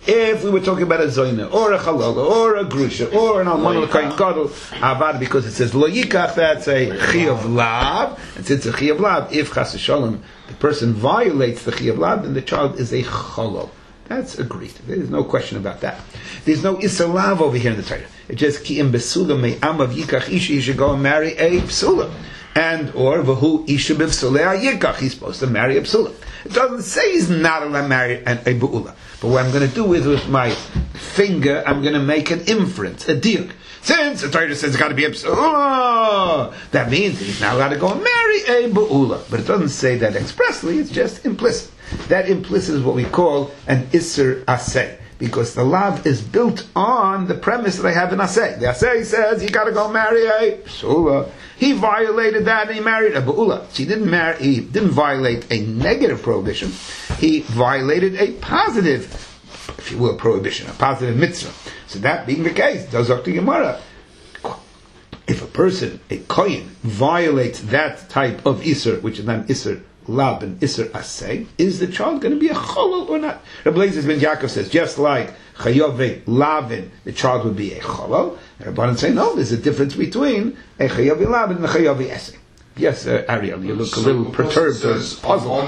[SPEAKER 1] If we were talking about a zoina, or a chalala, or a grusha, or an almana l'koyin gadol, avad, because it says lo yikach, that's a chiyav lav, and since it's a chiyav lav, if chas v'shalom, the person violates the chiyav lav, then the child is a chalal. That's agreed. There's no question about that. There's no isser lav over here in the Torah. It just ki im besula me amav yikach isha, you should go and marry a psula. And, or, v'hu isha b'psulei yikach, he's supposed to marry a psula. It doesn't say he's not allowed to marry an, a bu'ula. But what I'm going to do is, with my finger, I'm going to make an inference, a diuk. Since the Torah says it's got to be a psula, that means he's not allowed to go and marry a bu'ula. But it doesn't say that expressly, it's just implicit. That implicit is what we call an isser aseh. Because the lav is built on the premise that I have in aseh. The aseh says you got to go marry a psula. He violated that and he married a bu'ula. So he didn't marry, he didn't violate a negative prohibition. He violated a positive, if you will, prohibition, a positive mitzvah. So that being the case, does Doctor Gemara, if a person, a kohen, violates that type of isser, which is not isser lab and isser aseh, is the child going to be a cholol or not? Rabbi Eliezer ben Yaakov says, just like chayove lavin, the child would be a cholol. And Rabbanan say, no, there's a difference between a chayove lavin and a chayove aseh. Yes, uh, Ariel, you look so a little perturbed.
[SPEAKER 4] Says,
[SPEAKER 1] puzzled.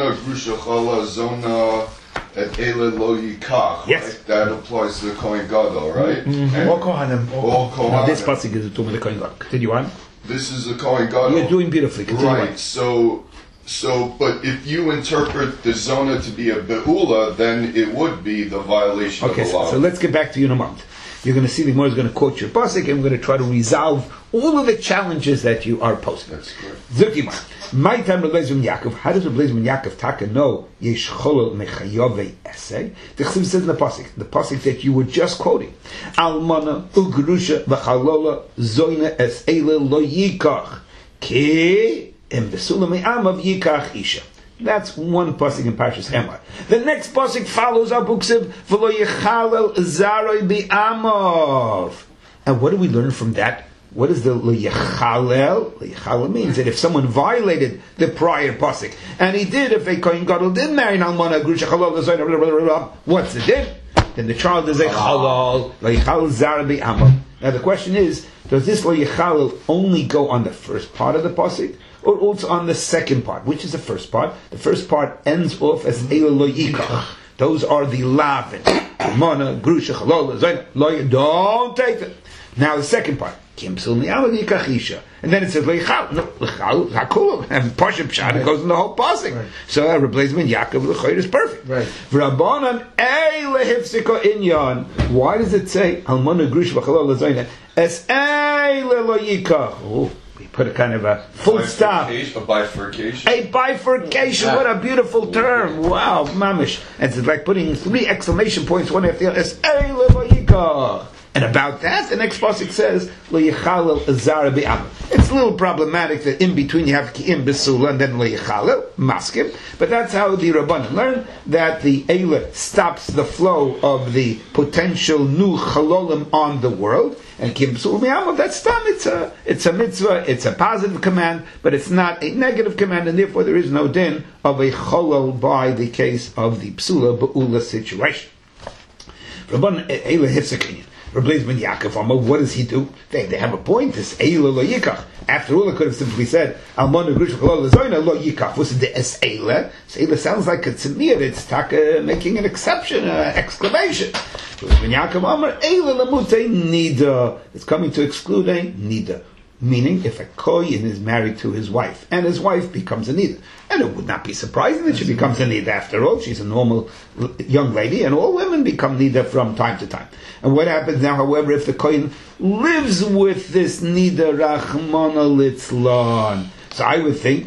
[SPEAKER 4] Et ele lo yikach,
[SPEAKER 1] yes.
[SPEAKER 4] Right? That applies to the Kohen Gadol, right?
[SPEAKER 3] Mm-hmm. All Kohanim.
[SPEAKER 4] All Kohanim.
[SPEAKER 1] Now this pasuk is the Tumah the Kohen Gadol. Continue on.
[SPEAKER 4] This is the Kohen Gadol.
[SPEAKER 1] You're doing beautifully. Continue
[SPEAKER 4] right.
[SPEAKER 1] on.
[SPEAKER 4] So, so, but if you interpret the zona to be a be'ula, then it would be the violation
[SPEAKER 1] okay,
[SPEAKER 4] of the
[SPEAKER 1] so,
[SPEAKER 4] law.
[SPEAKER 1] so let's get back to you in a moment. You're going to see the Gemara is going to quote your pasuk, and we're going to try to resolve all of the challenges that you are posing.
[SPEAKER 4] That's correct.
[SPEAKER 1] Zukimar. My time Rabbi Eliezer ben Yaakov. How does Rabbi Eliezer ben Yaakov taka know yesh cholol mechayove esay? The Chassid says in the pasuk, the pasuk that you were just quoting, almana ugrusha v'chalola zoyna es eile lo yikach ki em besula me'amav yikach isha. That's one pasuk in Parshas Emor. The next pasuk follows up uksiv v'lo yichalel zaroi bi'amav. And what do we learn from that? What is the leyachalel? Leyachalel means that if someone violated the prior pasuk, and he did, if a kohen gadol did marry an almana grusha chalol, what's the din? Then the child is a chalal leyachalel zara bi'amav. Now the question is, does this leyachalel only go on the first part of the pasuk, or also on the second part? Which is the first part? The first part ends off as eila lo yikach. Those are the lavin, almana grusha chalol zayna lo. Don't take it. Now the second part. And then it says lechal, no, lechal, hakul, and Pashup Pshat, it goes in the whole pasuk. Right. So a replacement Yaakov l'chayr is perfect.
[SPEAKER 3] Right.
[SPEAKER 1] V'rabbanan ei lehifsiko inyan. Why does it say almana grush v'chalal l'zayna es ei lo yikach? Oh, we put a kind of a full stop.
[SPEAKER 4] A bifurcation.
[SPEAKER 1] A bifurcation. What a beautiful term! Wow, mamish. It's like putting three exclamation points one after the other. Es ei lo yikach. And about that, the next pasuk says, "Lo yichalel zara bi'am." It's a little problematic that in between you have ki'im b'sula and then lo yichalel maskim. But that's how the Rabbanan learn that the eila stops the flow of the potential new chalolim on the world. And ki'im b'sula bi'am, that's stam. It's a it's a mitzvah. It's a positive command, but it's not a negative command, and therefore there is no din of a chalol by the case of the psula ba'ula situation. Rabbanan eila hifsakinyan. Rabbi Eliezer ben Yaakov, what does he do? They, they have a point. This eila lo yikach. After all, it could have simply said almana grusha chalol zoyna lo yikach. What's the es eila? So eila sounds like a tzimir. It's taka making an exception, an exclamation. Rabbi ben Yaakov Amar eila lamute nida. It's coming to exclude a nida. Meaning, if a kohen is married to his wife, and his wife becomes a nida, and it would not be surprising that she becomes a nida after all. She's a normal young lady, and all women become nida from time to time. And what happens now, however, if the kohen lives with this nida rachmana litzlan? So I would think,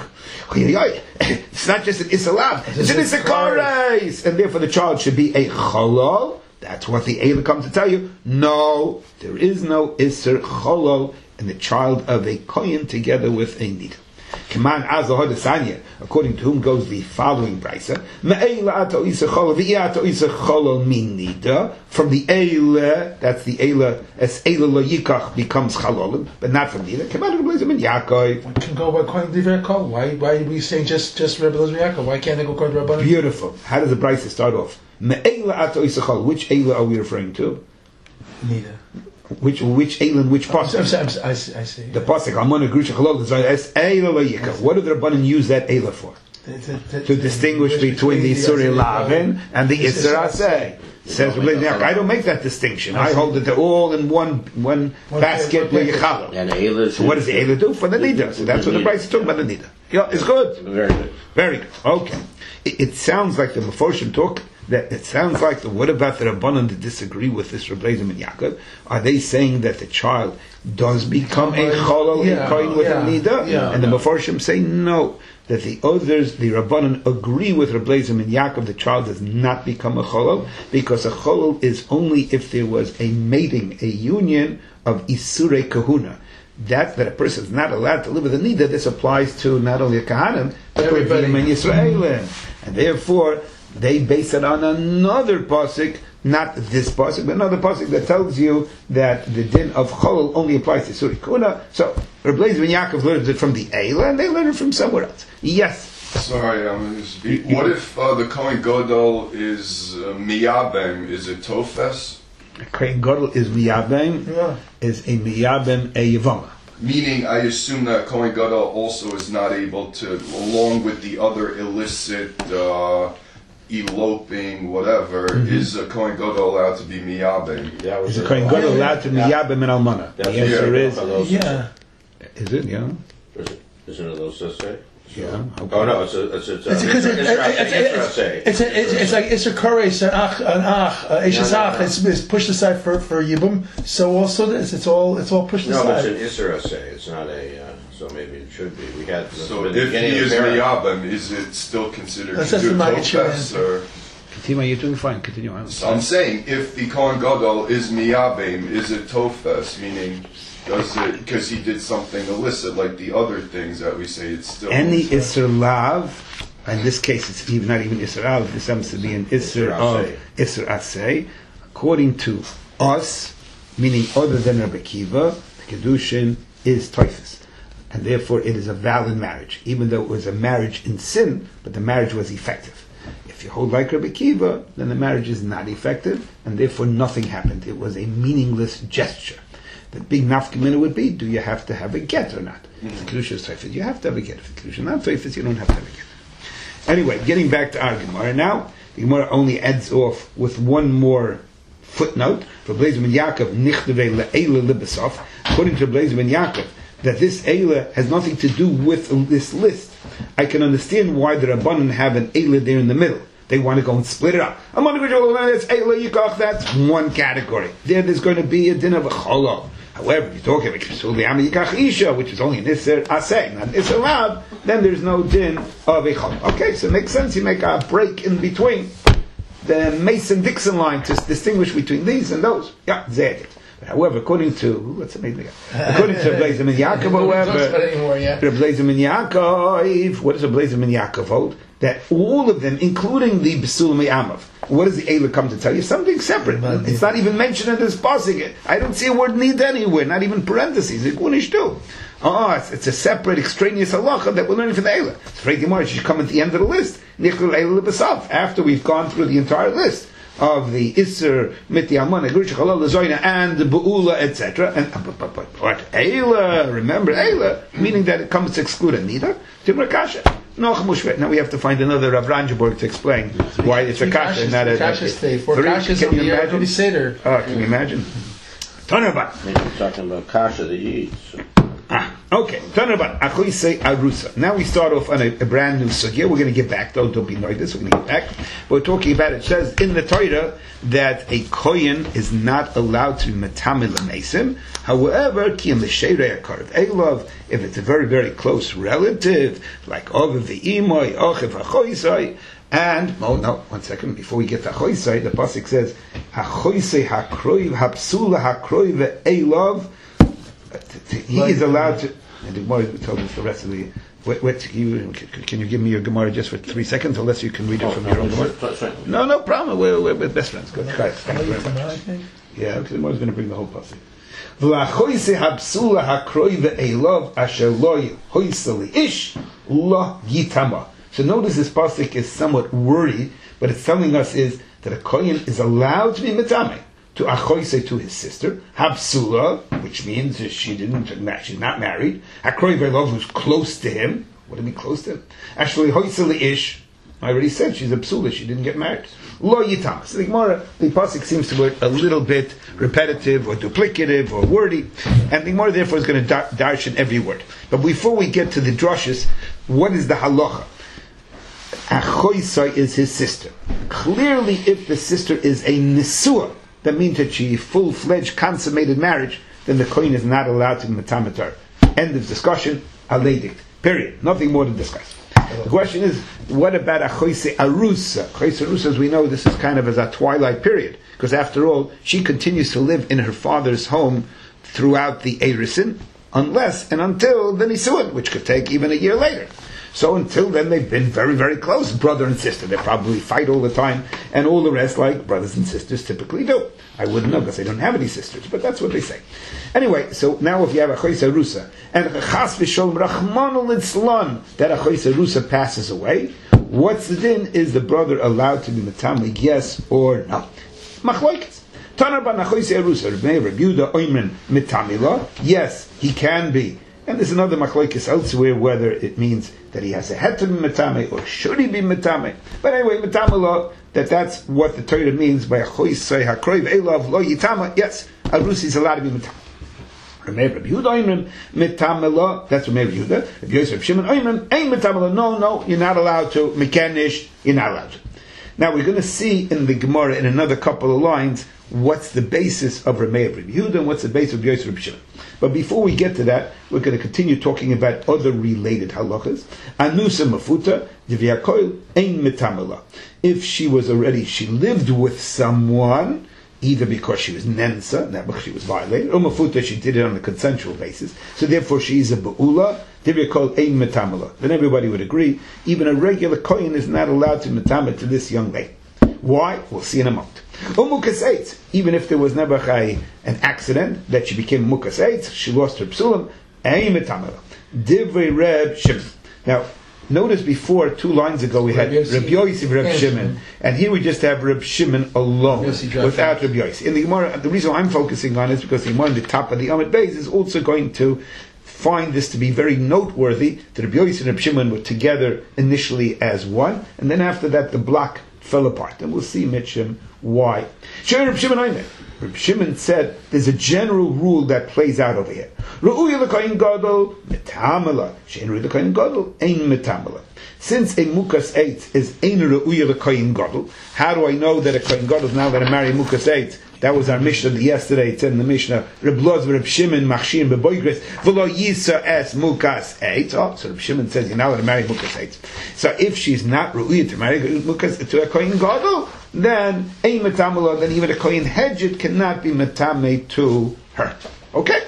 [SPEAKER 1] it's not just an isalav, it's an isakares, and therefore the child should be a chalal. That's what the Eila comes to tell you. No, there is no Isser Cholol in the child of a Kohen together with a Nida. Kaman Azah Hadasanya, according to whom goes the following brisa. Me'eila ato Isser Cholol, v'iato Isser Cholol min Nida. From the Eila, that's the Eila, as Eila lo Yikach becomes Chalolim, but not from Nida. Kaman Rabbi Eliezer ben Yaakov.
[SPEAKER 3] Why can go by Kohen Divrei Kol? Why, why are we saying just, just Rabbi Eliezer ben Yaakov? Why can't they go according to Rabbanan?
[SPEAKER 1] Beautiful. How does the brisa start off? Me'ela ato isachol. Which Eila are we referring to?
[SPEAKER 3] Neither.
[SPEAKER 1] Which which Eila and which
[SPEAKER 3] I'm
[SPEAKER 1] pasuk?
[SPEAKER 3] sorry, I'm sorry, I see. I see.
[SPEAKER 1] The pasuk Amona Grusha Chalol is Eila lo yika. What do the Rabbanan use that Eila for?
[SPEAKER 3] To, to, to,
[SPEAKER 1] To distinguish between the Isuri Lavin and the Isser Aseh. Says Rabbi Yitzchak, I don't make that distinction. I hold that they're all in one one basket.
[SPEAKER 3] one
[SPEAKER 1] Le'yichalo.
[SPEAKER 2] And Eila.
[SPEAKER 1] So what does the Eila do for the Nida? So that's what the Bryce is talking about, the Nida. Yeah, it's good.
[SPEAKER 2] Very good.
[SPEAKER 1] Very good. Okay. It, it sounds like the Meforshim talk, that it sounds like the, what about the Rabbanan that disagree with this Rabbi Lezer and Yaakov? Are they saying that the child does become a Cholol,
[SPEAKER 3] Yeah,
[SPEAKER 1] a Kohen with
[SPEAKER 3] yeah,
[SPEAKER 1] a Nida?
[SPEAKER 3] yeah.
[SPEAKER 1] And the Meforshim say no. That the others, the Rabbanan, agree with Rabbi Lezer and Yaakov, the child does not become a Cholol, because a Cholol is only if there was a mating, a union of Isurei Kahuna. That that a person is not allowed to live with a Nida, this applies to not only a Kahanim, but to
[SPEAKER 3] Everybody.
[SPEAKER 1] Levim and Yisraelim. And therefore, they base it on another pasuk, not this pasuk, but another pasuk that tells you that the din of Cholol only applies to Suri Kuna. So, Rabbi Lezer and Yaakov learned it from the Eila, and they learned it from somewhere else. Yes.
[SPEAKER 4] Sorry, I'm going to speak. What if uh, the Kohen Gadol is uh, miyabem? Is it tofes?
[SPEAKER 1] Kohen Gadol is miyabem,
[SPEAKER 3] Yeah.
[SPEAKER 1] is a miyabem, a yavama.
[SPEAKER 4] Meaning, I assume that Kohen Gadol also is not able to, along with the other illicit, uh, eloping, whatever,
[SPEAKER 1] Mm-hmm.
[SPEAKER 4] is a Kohen Gadol allowed to be miyabem?
[SPEAKER 2] That was
[SPEAKER 1] Is a
[SPEAKER 2] it.
[SPEAKER 1] Kohen Gadol allowed to miyabem and almana? The
[SPEAKER 2] That's
[SPEAKER 1] answer
[SPEAKER 2] yeah.
[SPEAKER 1] is,
[SPEAKER 3] Yeah.
[SPEAKER 1] is it, yeah?
[SPEAKER 2] Is it- Isn't it those that say?
[SPEAKER 1] Yeah.
[SPEAKER 2] Oh no, it's a, it's a, it's a,
[SPEAKER 3] It's because it, it, it, it's, it's, it's, it's like it's a kares, an ach, an ach, uh, eshes
[SPEAKER 2] No, no,
[SPEAKER 3] ach.
[SPEAKER 2] no.
[SPEAKER 3] It's, it's pushed aside for for yibum. So also this, it's all it's all pushed
[SPEAKER 2] No,
[SPEAKER 3] aside.
[SPEAKER 2] it's an Isser Aseh. It's not a. Uh, so maybe it should be. We had.
[SPEAKER 4] So
[SPEAKER 2] at the
[SPEAKER 4] if
[SPEAKER 2] beginning
[SPEAKER 4] he
[SPEAKER 2] of
[SPEAKER 4] is
[SPEAKER 2] the parent-
[SPEAKER 4] miyabem, is it still considered
[SPEAKER 3] That's
[SPEAKER 4] to
[SPEAKER 3] just
[SPEAKER 4] do
[SPEAKER 3] the Maggid
[SPEAKER 4] tofes?
[SPEAKER 3] answer.
[SPEAKER 4] Or
[SPEAKER 1] Continue, you're doing fine. Continue on.
[SPEAKER 4] so I'm saying, if the Kohen Gadol is miyabem, is it tofes? Meaning, does it because he did something illicit like the other things that we say it's still
[SPEAKER 1] Any Isser Lav, in this case it's even not even Isser Lav, this happens to be an Isser
[SPEAKER 2] Isser
[SPEAKER 1] of
[SPEAKER 2] Aseh.
[SPEAKER 1] Isser Aseh. According to us, meaning other than Rabbi Kiva, the Kedushin is Toifus. And therefore it is a valid marriage, even though it was a marriage in sin, but the marriage was effective. If you hold like Rabbi Kiva, then the marriage is not effective, and therefore nothing happened. It was a meaningless gesture. The big nafkamina would be, do you have to have a get or not? If the Kedusha is Toifus, you have to have a get. If the Kedusha is not Toifus, you don't have to have a get. Anyway, getting back to our Gemara now, the Gemara only adds off with one more footnote. For Blazer ben Yaakov, nichteve le'ela libesov. According to Blazer ben Yaakov, that this Eila has nothing to do with this list. I can understand why the Rabbanan have an Eila there in the middle. They want to go and split it up. I'm going to go, that's Eila Yikach, that's one category. There, there's going to be a din of a Cholol. However, you're talking about Kisul Yama Yikach Isha, which is only an Isser Aseh, not an Isser Lav, then there's no din of a Cholol. Okay, so it makes sense. You make a break in between the Mason-Dixon line to distinguish between these and those. Yeah, Zedit. However, according to, what's the name again? According to Blazer ben Yaakov, however,
[SPEAKER 3] anymore, yeah.
[SPEAKER 1] Blazer ben Yaakov, what does a Blazer ben Yaakov hold? That all of them, including the Besulam Amav, what does the Eila come to tell you? Something separate. It's not even mentioned in this pasuk. I don't see a word need anywhere, not even parentheses. It's Gunish too. Oh, it's, it's a separate, extraneous halacha that we're learning from the Eila. It's Frei Gemara, it should come at the end of the list. Nichul Eila L'Besav, after we've gone through the entire list of the Isser, Miti Amana, Grush, Chalal, Zoina, and the Bu'ula, et cetera. And but, but, but what Eila? Remember Eila, meaning that it comes to exclude a Nida. Timur Kasha. No, now we have to find another Rav Ranjaburg to explain why it's a kasha and not a
[SPEAKER 3] Kasha stay. Four
[SPEAKER 1] Three,
[SPEAKER 3] kashas
[SPEAKER 1] can
[SPEAKER 3] on
[SPEAKER 1] you
[SPEAKER 3] the
[SPEAKER 1] imagine?
[SPEAKER 3] Every Seder.
[SPEAKER 1] Oh, can you imagine? Tanarbat.
[SPEAKER 2] Maybe we're talking about kasha that he eats.
[SPEAKER 1] Ah, okay. Tanarbat. Achoisei arusa. Now we start off on a, a brand new sugya. We're going to get back. Don't, don't be annoyed. This we're going to get back. We're talking about. It says in the Torah that a kohen is not allowed to be metamil l'mesim. However, ki in the sheirei akarav elov, if it's a very very close relative, like ovav v'imoy, ochev achoisei. And, oh no, one second, before we get to Achoisei, the Pasuk says, Achoisei hakroiv, hapsula hakroiv elov, he is allowed to, and the Gemara told us the rest of the, what, what, you, can you give me your Gemara just for three seconds, unless you can read it from your own Gemara? No, no problem, we're, we're, we're best friends. Good, try it. Thank you very much. Yeah, because the Gemara is going to bring the whole Pasuk. V'achoisei hapsula hakroiv elov, asher lo hoiseli ish, lo yitama. So notice this pasuk is somewhat wordy, but it's telling us is that that a kohen is allowed to be mitame to achoise, to his sister, habsula, which means she didn't, she's not married, hakroy ve'lov, who's close to him. What do you mean close to him? Actually, hoiseli ish. I already said she's a psula, she didn't get married. Lo yitam. So the Gemara, the pasuk seems to be a little bit repetitive or duplicative or wordy, and the Gemara therefore is going to dar- darshan every word. But before we get to the drushes, what is the halacha? Achoisa is his sister. Clearly, if the sister is a nisua, that means that she full-fledged consummated marriage, then the kohen is not allowed to matamatar. End of discussion. Aleidikt. Period. Nothing more to discuss. The question is, what about achoise arusa? Achoise arusa, as we know, this is kind of as a twilight period, because after all, she continues to live in her father's home throughout the erisin, unless and until the nisuin, which could take even a year later. So until then, they've been very, very close, brother and sister. They probably fight all the time, and all the rest, like brothers and sisters typically do. I wouldn't know, because they don't have any sisters, but that's what they say. Anyway, so now if you have a choisa rusa, and chas v'sholom rachmanu litzlan, that a choisa rusa passes away, what's the din? Is the brother allowed to be matame, yes or no? Machloikes. Tanar ban choisa rusa, Rabbi Yehuda oimren mitamila, yes, he can be. And there's another machlokes elsewhere whether it means that he has a head to be metame or should he be metame. But anyway, metamela, that that's what the Torah means by choisei hakroiv elav lo yitama. Yes, a rusi is allowed to be metame. Remember, Rabbi Yehuda oimrim metamela. That's Rabbi Yehuda. Rabbi Yosef Shimon oimrim ain't metamela. No, no, you're not allowed to mekanish. You're not allowed to. Now we're going to see in the Gemara in another couple of lines what's the basis of Rabbi Yehuda and what's the basis of Yosef Shimon. But before we get to that, we're going to continue talking about other related halachas. Anusa mafuta divyakoil ein metamela. If she was already, she lived with someone, either because she was nensa, that because she was violated, or mafuta, she did it on a consensual basis. So therefore, she is a beula. Divyakoil ein metamela. Then everybody would agree, even a regular kohen is not allowed to metame to this young lady. Why? We'll see in a moment. Umukas eitz, even if there was never a, an accident that she became mukas eitz, she lost her psulim, ein metamela. Divrei Reb Shimon. Now, notice before, two lines ago, we had Reb Yosef, Reb Shimon, and here we just have Reb Shimon alone, without Reb Yosef. In the Gemara, the reason I'm focusing on is because the Gemara on the top of the Amud Beis is also going to find this to be very noteworthy that Reb Yosef and Reb Shimon were together initially as one, and then after that the block fell apart. And we'll see, Mitchum, why. Reb Shimon, Reb Shimon said there's a general rule that plays out over here. Re'uya l'koyin gadol metamela. She'en re'uya l'koyin gadol ein metamela. Since a mukas eitz is ein re'uya l'koyin gadol, how do I know that a koyin gadol is now going to marry mukas eitz? That was our Mishnah yesterday. It said in the Mishnah, Reb Loz Reb Shimon machshin beboigres v'lo yisa es mukas eitz. Oh, so Reb Shimon says you're now going to marry mukas eitz. So if she's not re'uya to marry mukas to a koyin gadol, then ein metamela, then even a koyin hedjit cannot be metame to her. Okay.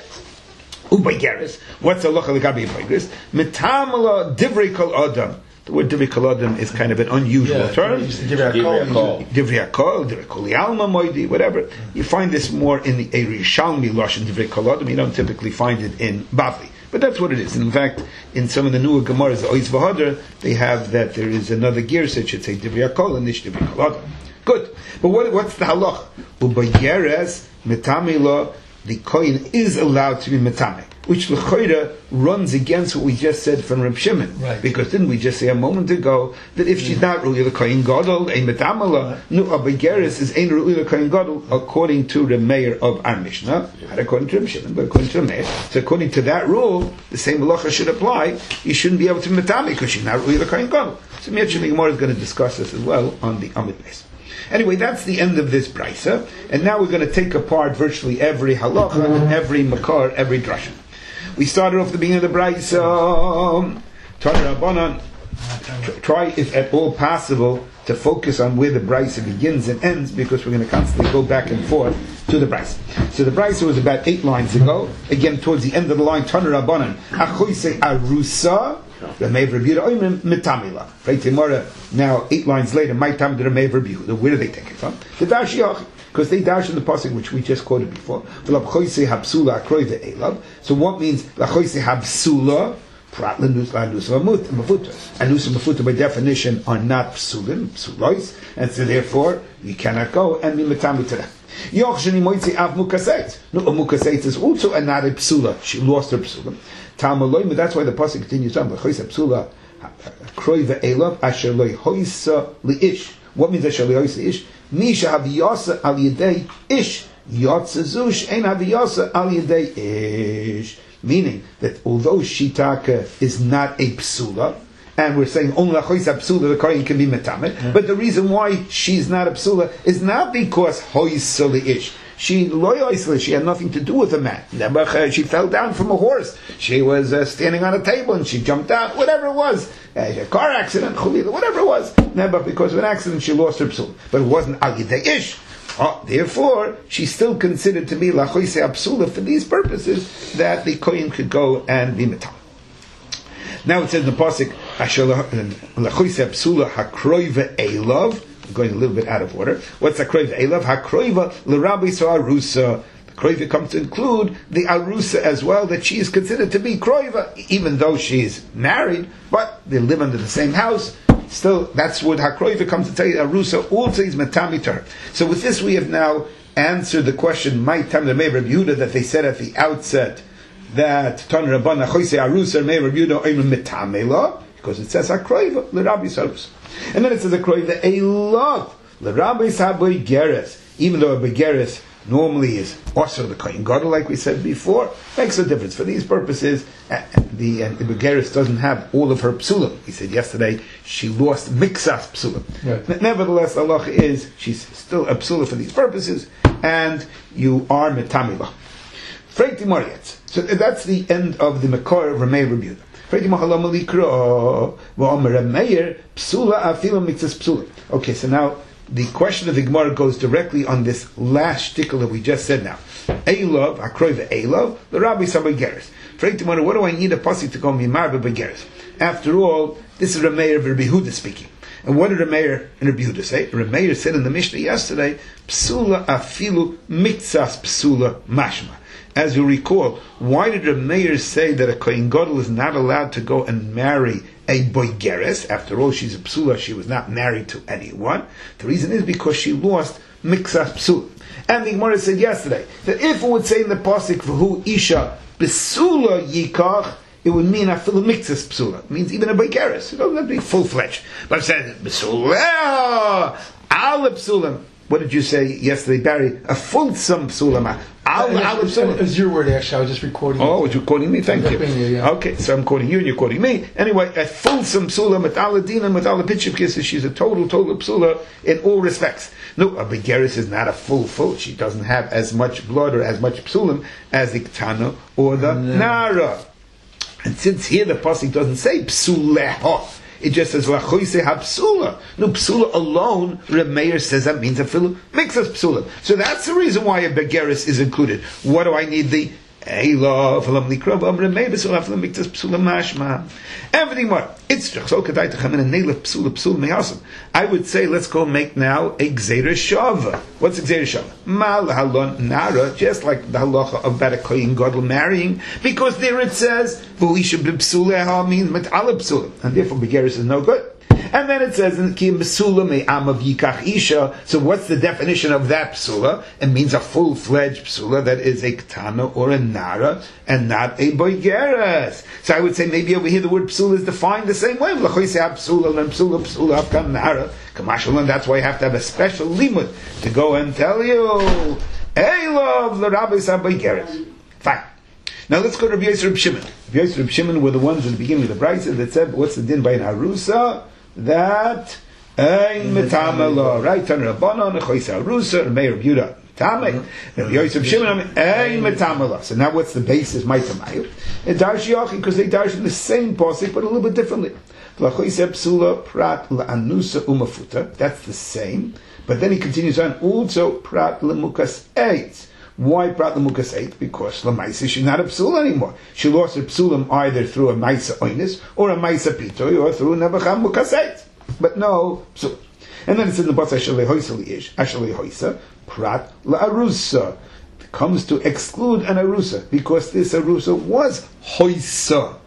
[SPEAKER 1] Ubaygeres. What's the locha l'gabi ubaygeres? Metamela divrei kol adam. The word divrei kol adam is kind of an unusual yeah, term.
[SPEAKER 2] Divrei kol,
[SPEAKER 1] divrei kol, divrei kol yalma moidi, whatever. You find this more in the Erishalmi lashon divrei kol adam. You don't typically find it in Bavli. But that's what it is. And in fact, in some of the newer Gemaras, the Oiz V'Hadar, they have that there is another gear that should say divrei kol and nish divrei kol adam. Good. But what, what's the halach? Ubaygeres metamela, the kohen is allowed to be metame, which l'choira runs against what we just said from Reb Shimon.
[SPEAKER 3] Right.
[SPEAKER 1] Because didn't we just say a moment ago that if she's not really the kohen gadol, ein metamela, no, Ubaygeres is ein really the kohen gadol, according to the mayor of our Mishnah, not according to Reb Shimon, but according to the mayor. So according to that rule, the same halacha should apply. You shouldn't be able to metame because she's not really the kohen gadol. So Mirchem Gemara is going to discuss this as well on the Amud Beis. Anyway, that's the end of this brisa, and now we're going to take apart virtually every halacha, and every makar, every drasha. We started off the beginning of the brisa. Tana Rabbanan, try, if at all possible, to focus on where the brisa begins and ends, because we're going to constantly go back and forth to the brisa. So the brisa was about eight lines ago. Again, towards the end of the line, Tana Rabbanan, Achoise Arusa. Right, tomorrow, now eight lines later, my time to the Meir Yehuda. Where do they take it from? The Dashiach, because they dash in the pasuk which we just quoted before. So what means lachoise habsula? Prat l'nus l'anusa mafuta. Anusa mafuta by definition are not psulim, psulois, and so therefore you cannot go and be metami to them. Yochshani moitzi av mukaseit. No, a mukaseit is also a not a psula. She lost her psulim. Talmaloim, that's why the pasuk continues on. L'choisa psula kroiva elav asher loy hoisa liish. What means asher loy hoisa liish? Misha haviyasa al yedei ish. Yotza zush ein haviyasa al yedei ish. Meaning that although shitaka is not a psula, and we're saying only lachoisa psula, the kohen can be metamet, yeah. But the reason why she's not a psula is not because hoisa liish. She loyoisli, she had nothing to do with the man. She fell down from a horse. She was uh, standing on a table and she jumped out. Whatever it was, uh, a car accident, whatever it was. But because of an accident, she lost her psul. But it wasn't al yidei ish. Oh, therefore, she's still considered to be lachoise apsula for these purposes that the kohen could go and be metal. Now it says in the pasuk, lachoise apsula hakroiva elov. Going a little bit out of order. What's hakroiva elav? Hakroiva l'rabbi so arusa. The kroiva comes to include the arusa as well, that she is considered to be kroiva, even though she's married, but they live under the same house. Still, that's what hakroiva comes to tell you. Arusa also is matami to her. So with this, we have now answered the question, my tam the Meir Rabbi Yehuda, that they said at the outset that Tan Rabban Achoise Arusa Meir Rabbi Yehuda oim metamela, because it says hakroiva l'rabbi so arusa. And then it says a kroiva elav l'rabbi saboy geres. Even though a begeres normally is also the kohen gadol, like we said before, makes a difference for these purposes. Uh, the uh, the begeres doesn't have all of her psulim. We said yesterday she lost mixas psulim. Right. Nevertheless, Allah is she's still a psula for these purposes, and you are metamila. Freiti Marietz. So that's the end of the Mekor of Ramei Rebuda. Okay, so now the question of the Gemara goes directly on this last shtickle that we just said now. Eilov, Akroiva Eilov, the Rabbi Sabay Geras. What do I need a pasuk to go Mimar Begeras? After all, this is Rameir of Rabbi Yehuda speaking. And what did Rameir and Rabbi Yehuda say? Rameir said in the Mishnah yesterday, Psula afilu mitzas psula mashma. As you recall, why did Reb Meir say that a kohen gadol is not allowed to go and marry a boigeres? After all, she's a psula; she was not married to anyone. The reason is because she lost mixas psula. And the Gemara said yesterday that if it would say in the pasuk v'hu isha besula yikach, it would mean afilu mixas psula. It means even a boigeres. It doesn't have to be full fledged. But it says besula al psulam. What did you say yesterday, Barry? A fulsome psulama.
[SPEAKER 3] It's your word, actually. I was just recording.
[SPEAKER 1] Oh, you. You're quoting me? Thank you.
[SPEAKER 3] you yeah.
[SPEAKER 1] Okay, so I'm quoting you and you're quoting me. Anyway, a fulsome psula, with aladina, with ala pitchivkis, she's a total, total psula in all respects. No, a begeris is not a full, full. She doesn't have as much blood or as much psulim as the ktana or the no. nara. And since here the pasuk doesn't say psuleha, it just says lachoise hapsula. No, psula alone, Reb Meir says that means a filu mixas psula. So that's the reason why a begeris is included. What do I need the Eila v'lam likrov Reb Meir b'sula v'lam mixas psula mashma. Everything more. It's so kedai to come in and nail psula psula meyasim. I would say let's go make now a gzeira shava. What's a gzeira shava? Mal halon nara, just like the halacha of about a kohen gadol marrying, because there it says v'lisha b'psuleha means met'ala psula, and therefore begeris is no good. And then it says in Kim Psula me'amav yikach isha. So what's the definition of that psula? It means a full-fledged psula that is a ktana or a nara and not a boigeres. So I would say maybe over here the word psula is defined the same way. L'choiseh psula and psula psula avkan nara. Kamashal, and that's why you have to have a special limud to go and tell you. Hey, love the rabbis are boigeres. Fine. Now let's go to Rabbi Yosef Reb Shimon. Rabbi Yosef Reb Shimon were the ones at the beginning of the brayso that said, what's the din by an arusa? That ein metamela, right? Tan Rabbanon, Choisa Arusa, Meir Yehuda, Tamei. Rabbi Yosef Shimon, ein metamela. So now what's the basis? My tamayu. And Darshi Yochi, because they darsh in the same pasuk, but a little bit differently. Lachoise psula prat la'anusa umafuta. That's the same. But then he continues on, also prat lemukas eitz. Why prat lemukas eitz? Because lamaisa she's not a psula anymore. She lost her psulim either through a maisa oinis or a maisa pitoy or through nevacham mukas eitz. But no psula. And then it's in the bas ashalei hoisa liish ashalei hoisa prat la'arusa. It comes to exclude an arusa because this arusa was hoisa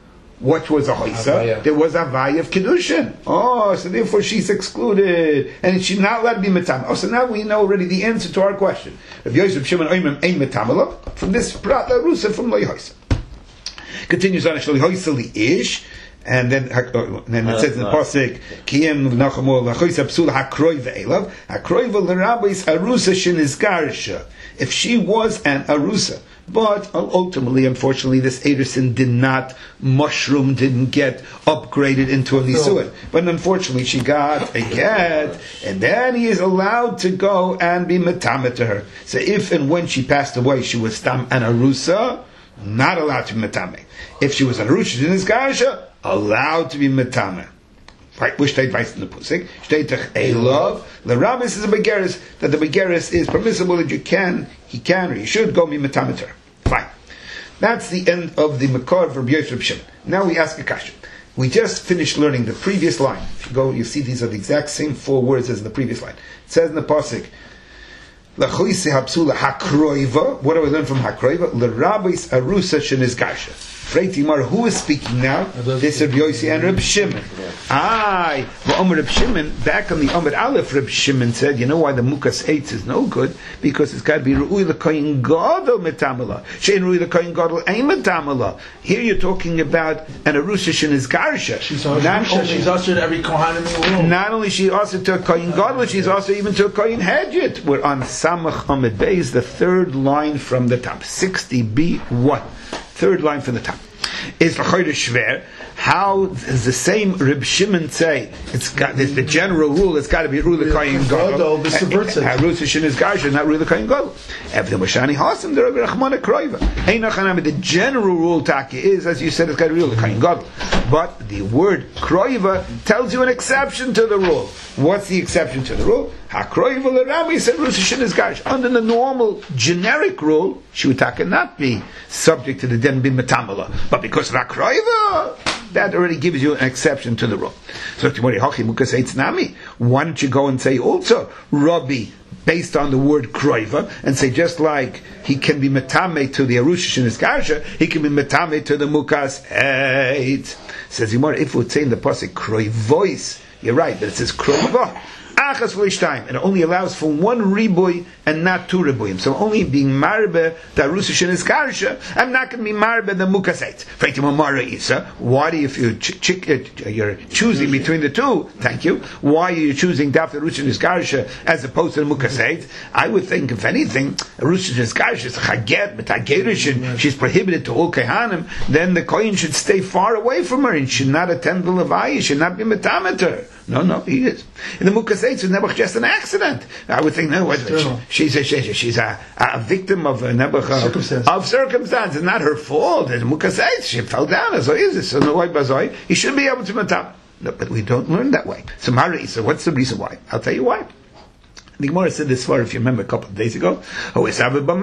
[SPEAKER 1] what was a hoisa?
[SPEAKER 3] Avaya.
[SPEAKER 1] There was avaya of kedushin. Oh, so therefore she's excluded, and she's not allowed to be metame. Oh, so now we know already the answer to our question. If Yosef Shimon Oimim ein metamela from this prat la rusa from loy hoisa. Continues on shloy hoisa li ish. And then, and then it says in the pasuk, "Kiyem v'nachamol lachoysa psul hakroy ve'elav hakroy v'lerabis arusa shenizgarsha." If she was an arusa, but ultimately, unfortunately, this Ederson did not mushroom, didn't get upgraded into a nisuin. But unfortunately, she got a get, and then he is allowed to go and be metamet to her. So if and when she passed away, she was tam an arusa, not allowed to be metamet. If she was an arusa shenizgarsha, allowed to be metame. Right, which state writes in the pusik? State a love. The rabbi says a begeris that the begeris is permissible that you can, he can, or you should go be metame to her. Fine. That's the end of the makar for Yosef Shimon. Now we ask a question. We just finished learning the previous line. If you go, you see these are the exact same four words as in the previous line. It says in the pasuk, "Lachoise hapsula hakroiva." What do we learn from hakroiva? L'rabis arusa shenizgarsha. Who is speaking now? This is Reb Yossi and Reb Shimon. Aye, well, Reb Shimon, back on the Amud Aleph, Reb Shimon said, you know why the Mukas Eitz is no good? Because it's got to be Ru'ui l'koyin gadol metamala. Shein Ru'ui l'koyin gadol ein metamala. Here you're talking about an Arusha shenizgarsha.
[SPEAKER 3] She's also, she's also every Kohanim in the world.
[SPEAKER 1] Not only she also to a koyin gadol, she's also even to a koyin hedjit. We're on Samach Amud Beis, the third line from the top. sixty B one. Third line from the top. Is l'chodesh shver. How does the same Reb Shimon say it's got this, the general rule? It's got to be Ru'ui l'koyin gadol.
[SPEAKER 3] This subverts it.
[SPEAKER 1] Harusa shenizgarsha, not Ru'ui l'koyin gadol. Evde Mashani Hasim the Rabbi Rachmana Kroiva. Ein nachanami. The general rule taki is, as you said, it's got to be Ru'ui l'koyin gadol. But the word Kroiva tells you an exception to the rule. What's the exception to the rule? HaKroiva l'Rabbi said Ru'ui shenizgarsha. Under the normal generic rule, she would taka not be subject to the den bin metamala. But because of HaKroiva, that already gives you an exception to the rule. So why don't you go and say also Rabbi based on the word kroiva and say just like he can be metame to the Arusha shenizgarsha, he can be metame to the mukas eitz. Says Yimar, if we would say in the pasuk kroivois, you're right, but it says kroiva. Achas v'lishtayim. It only allows for one riboy and not two riboyim. So only being marbe the Arusha shenizgarsha, I'm not going to be marbe the mukasait. Why do you, if you ch- ch- you're choosing between the two? Thank you. Why are you choosing daf the Arusha shenizgarsha as opposed to the mukasait? I would think, if anything, Arusha shenizgarsha is a chaget, but hagerishin, she's prohibited to all kehanim. Then the kohen should stay far away from her and should not attend the levaya, should not be metameter. No, no, he is. In the Mukas Eitz, it's never just an accident. I would think, no, what, she, she's a, she, she's a, a victim of a never
[SPEAKER 3] circumstance.
[SPEAKER 1] Of circumstance. It's not her fault. It's Mukas Eitz. She fell down. So is it. So no way, bazoi. He should be able to matam. No, but we don't learn that way. So Mari, so what's the reason why? I'll tell you why. The Gemara said this far, if you remember, a couple of days ago. Remember,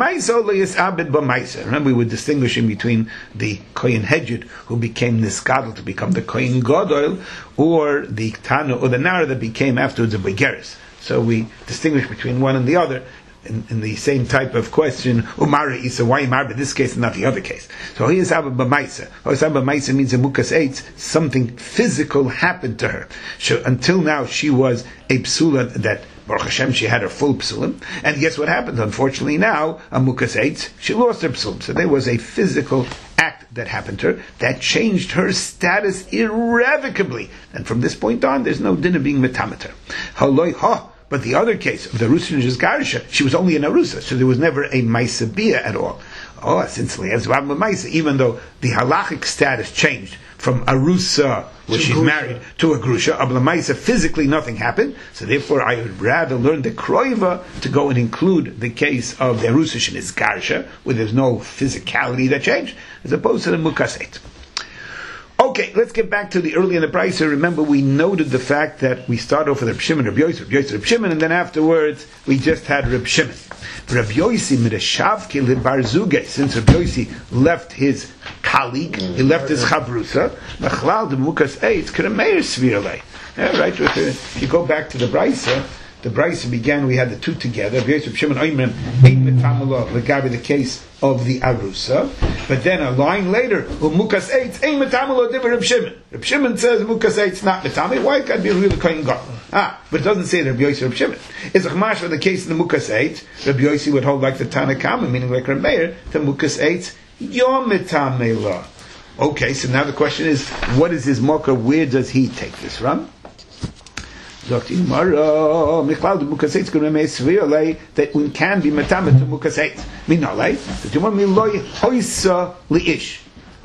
[SPEAKER 1] we were distinguishing between the Kohen Hedjid, who became Niskadol to become the Kohen Gadol, or the Tana, or the Nara that became afterwards a Begeris. So we distinguish between one and the other in, in the same type of question. Umara Isa, why Umar, but this case and not the other case. So he is Abba B'maisa. Abba B'maisa means in Mukas Eitz, something physical happened to her. So until now, she was a psula that Baruch Hashem, she had her full psulim, and guess what happened? Unfortunately now, a Mukas Eitz, she lost her psulim. So there was a physical act that happened to her that changed her status irrevocably. And from this point on, there's no din of being metameter. Haloi ha. But the other case of the Arusa Nizgarsha, she was only an Arusa, so there was never a Maisabiyah at all. Oh, essentially, as Rabbi Maisa, even though the halachic status changed from Arusa, which she's married, to a Grusha, Abla Maisa, physically nothing happened, so therefore I would rather learn the Kroiva to go and include the case of the Arusa Nizgarsha, where there's no physicality that changed, as opposed to the Mukaset. Okay, let's get back to the early in the price. Remember, we noted the fact that we start off with Reb Shimon, Reb Yosef, Reb Yosef, Reb Shimon, and then afterwards we just had Reb Shimon. Reb Yosef midashavke lebar zuge. Since Reb Yosef left his colleague, he left his chabrusa. Nachlal de mukas eitz kremeir svirle. Yeah, right. If you go back to the brisa, the Brisa began, we had the two together. Rabbi Yosef Shimon Oimrim, Ein Metamela, Legabi, the case of the Arusa. But then a line later, Mukas Eitz, Ein Metamela, Diva Reb Shimon. Reb Shimon says Mukas Eitz not Metame. Why? It got to be a real Kohen Gadol. Ah, but it doesn't say that Rabbi Yosef Reb Shimon. It's a Chamash for the case of the Mukas Eitz. Rabbi Yosef would hold like the Tanakama, meaning like Reb Meir, the Mukas Eitz, Yom Metamela. Okay, so now the question is, what is his mocker? Where does he take this from? That one can be metamet to mukaseit. Minalei, the tumor miloi hoisa liish.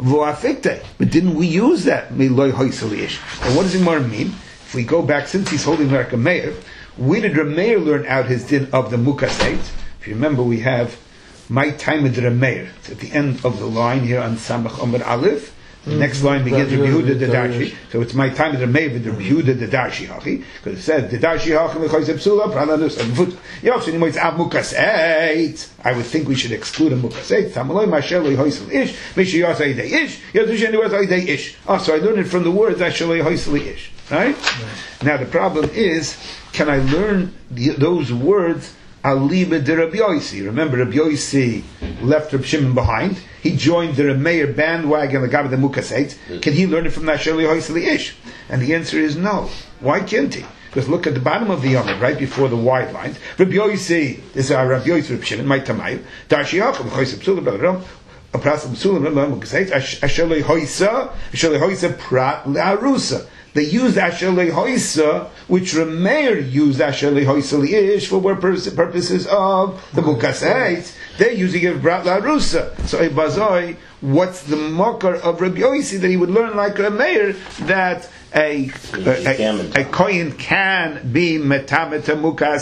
[SPEAKER 1] But didn't we use that miloi hoisa liish? And what does Imar mean? If we go back, since he's holding like a mayor, where did Rameir learn out his din of the mukaseit? If you remember, we have my time of Rameir. It's at the end of the line here on Samach Amar Aleph. The mm-hmm. next line begins with Yehuda the Darshi. So it's my time of the Rameir with the Yehuda the Darshi Hachi. Because it says, the Darshi Hachi l'choyzeb psula, prananus, and foot. Yoshin imoitz av mukaseit. I would think we should exclude a mukaseit. Tamaloi masher lo hoysel ish. Mishi yos aidei ish. Yoshin was aidei ish. Oh, so I learned it from the words, asher lo hoysel ish. Right? Right? Now the problem is, can I learn the, those words Aliba de Rabbi Yossi? Remember, Rabbi Yossi left Rabbi Shimon behind. He joined the Rameir bandwagon, the Gabi the Mukaseit. Can he learn it from Nasheli Hoyseli Ish? And the answer is no. Why can't he? Because look at the bottom of the Yomid, right before the wide lines. Rabbi Yossi, this is our Rabbi Yossi, Rabbi Shimon, my Tamayu. Darshi Yachim, Choyseb Sula, Belaram, Aprasam Sula, Belaram, Mukaseit, Asheli Hoysa, Asheli Hoysa, Prat, La'arusa. They used Asher Lehoisa, which Rameir used Asher Lehoisa Li'ish for what purposes of the Mukaseit. They're using it Brat LaRusa. So Ibazoi, what's the mocker of Rabbi Yossi that he would learn like Rameir that a a, a, a Kohen can be Metameta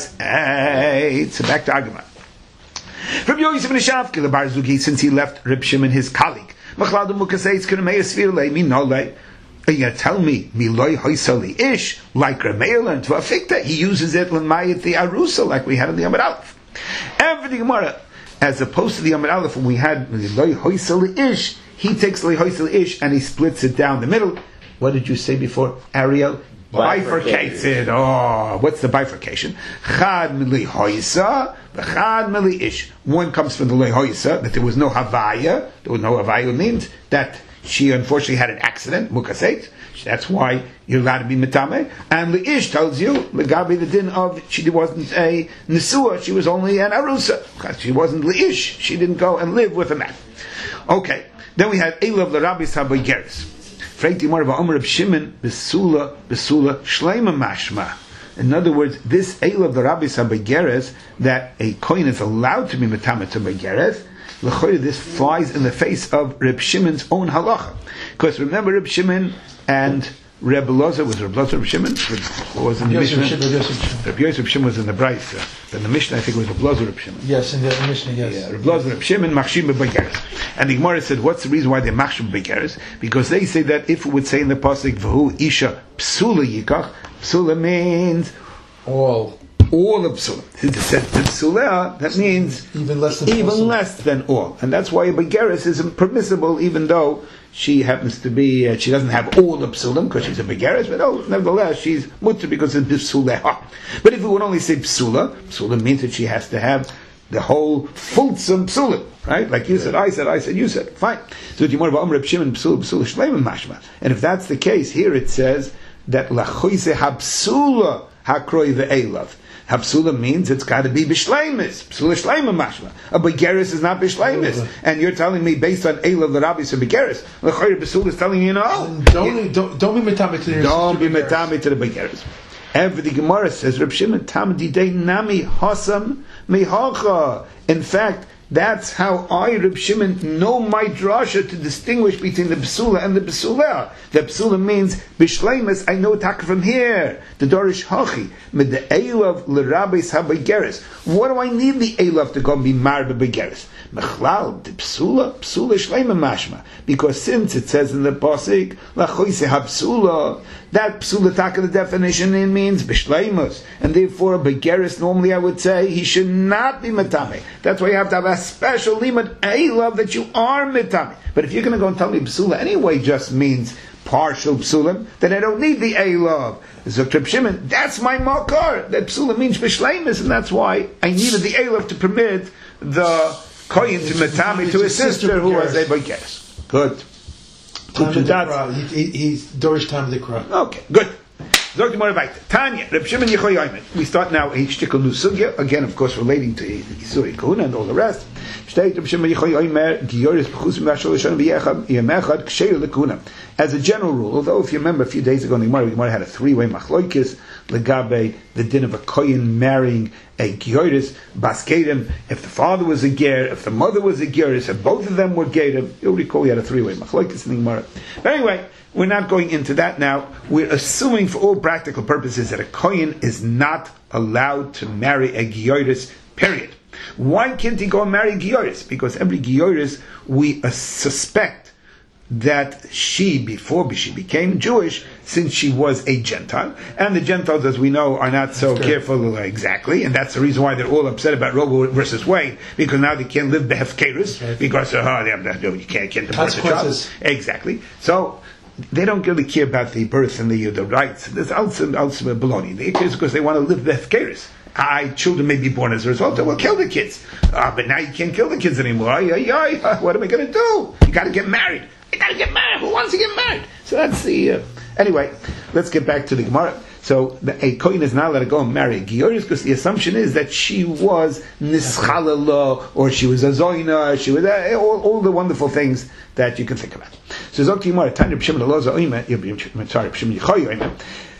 [SPEAKER 1] Mukaseit? So back to Agama. Rabbi Yossi ben Shavke, the Barzuki, since he left Reb Shimon, his colleague, Machlad Mukaseit, K'Rameir Svirle, Minole. Are you going to tell me, Miloi Hoysali Ish, like Rameir and Tvafikta? He uses it L'mayit the Arusa, like we had in the Amar Aleph. And for the Gemara, as opposed to the Amar Aleph, when we had Miloi Hoysali Ish, he takes Miloi Hoysali Ish and he splits it down the middle. What did you say before, Ariel? Bifurcates it. Oh, what's the bifurcation? Chad Miloi Hoysa, Chad Miloi Ish. One comes from the Miloi Hoysa, that there was no Havaya. There was no Havaya means that she unfortunately had an accident, mukaseit. That's why you're allowed to be metame. And the ish tells you, legabi the din of she wasn't a nesua, she was only an arusa. She wasn't leish. She didn't go and live with a man. Okay. Then we had Elav the Rabbis Habayeres. Freiti more of Omer of Shimon besula besula shleima mashma. In other words, this Elav the Rabbis Habayeres that a kohen is allowed to be metame to Habayeres. This flies in the face of Reb Shimon's own halacha. Because remember, Reb Shimon and Reb Elazar, was Reb Elazar Reb Shimon? What was in the Mishnah? Reb Yosef Shimon was in the Brisa. In the Mishnah, I think it was Reb Elazar Reb Shimon.
[SPEAKER 3] Yes, in the Mishnah, yes.
[SPEAKER 1] Yeah, Reb Elazar Reb Shimon, Machshim B'Begeres. And the Gemara said, what's the reason why they're Machshim B'Begeres? Because they say that if it would say in the Pasuk, V'hu Isha Psula Yikach, Psula means
[SPEAKER 3] all.
[SPEAKER 1] All of psula. Since it says psula, that means
[SPEAKER 3] even less than
[SPEAKER 1] even
[SPEAKER 3] psula.
[SPEAKER 1] less than all, and that's why a begeres is permissible, even though she happens to be uh, she doesn't have all the psulim because she's a begeres, but oh, nevertheless she's mutter because it's psuleha. But if it would only say psula, psula means that she has to have the whole fulsum psulim, right? Like you said, I said, I said, you said. Fine. So you more about Amr Shimon psula psula shleim mashma, and if that's the case, here it says that lachoise habsula hakroi ve'elav. Hapsula means it's got to be b'shleimis. Psula shleima mashma. A begeris is not b'shleimis. And you're telling me based on Elav the Rabbis of begeris. L'chayr b'sula is telling you no.
[SPEAKER 3] Don't, don't, don't be metame to the
[SPEAKER 1] Don't be metame to the begeris. And the Gemara says, Reb Shimon tam didei nami hasam mehacha. In fact, that's how I, Reb Shimon, know my drasha to distinguish between the psula and the psula. The psula means b'shleimus. I know taka from here. The dorish hachi med the elav l'rabbeis habegeres. What do I need the elav to go and be mar begeres? Mechlal the psula psula shleima mashma. Because since it says in the pasuk lachoise habsula, that psula taka the definition it means b'shleimus, and therefore a begeres normally I would say he should not be metame. That's why you have to have a special limit elav that you are metame. But if you're going to go and tell me psula anyway just means partial psulim, then I don't need the Eilov. Zok Reb Shimon, that's my makar. That psulim means b'shleimus, and that's why I needed the Eilov to permit the kohen to metami to his sister who was a boikeres. Good. Good to that.
[SPEAKER 3] He, he's Dorish time of the crowd.
[SPEAKER 1] Okay, good. Zok more about Tanya, Reb Shimon Yechoy Yoimed. We start now a shtickle new sugya, again, of course, relating to Isuri Kuna and all the rest. Shteit Reb Shimon Yechoy Yoimed, Giyoris B'chus M'ashol Yishon B'yechad, Yemechad, Ksheir Lekuna. As a general rule, although if you remember a few days ago in the Gemara, the Gemara had a three-way machloikis, Legabe, the din of a kohen marrying a Giyoris, Baskedim, if the father was a ger, if the mother was a Giyoris, if both of them were gerim, you'll recall you had a three-way machloikis in the Gemara. But anyway, we're not going into that now. We're assuming for all practical purposes that a kohen is not allowed to marry a Giyoris, period. Why can't he go and marry Giyoris? Because every Giyoris, we uh, suspect that she, before she became Jewish, since she was a Gentile, and the Gentiles, as we know, are not so okay. careful uh, exactly, and that's the reason why they're all upset about Roe versus Wade, because now they can't live behefkerus, okay. because uh, oh, they, you can't get the birth of child. Exactly. So, they don't really care about the birth and the, the rights. There's also, also baloney. They care because they want to live the hefkeris. I children may be born as a result. They will kill the kids. Ah, but now you can't kill the kids anymore. Ay, ay, ay. What am I going to do? You got to get married. You got to get married. Who wants to get married? So that's the. Uh, anyway, let's get back to the Gemara. So the, a kohen is not allowed to go and marry a Giyoris because the assumption is that she was nischalala, or she was a zoina, she was uh, all, all the wonderful things that you can think about. So Zok Gemara, Tanya B'Shimon Aloza Oime, sorry, B'Shimon Yechoy Oime.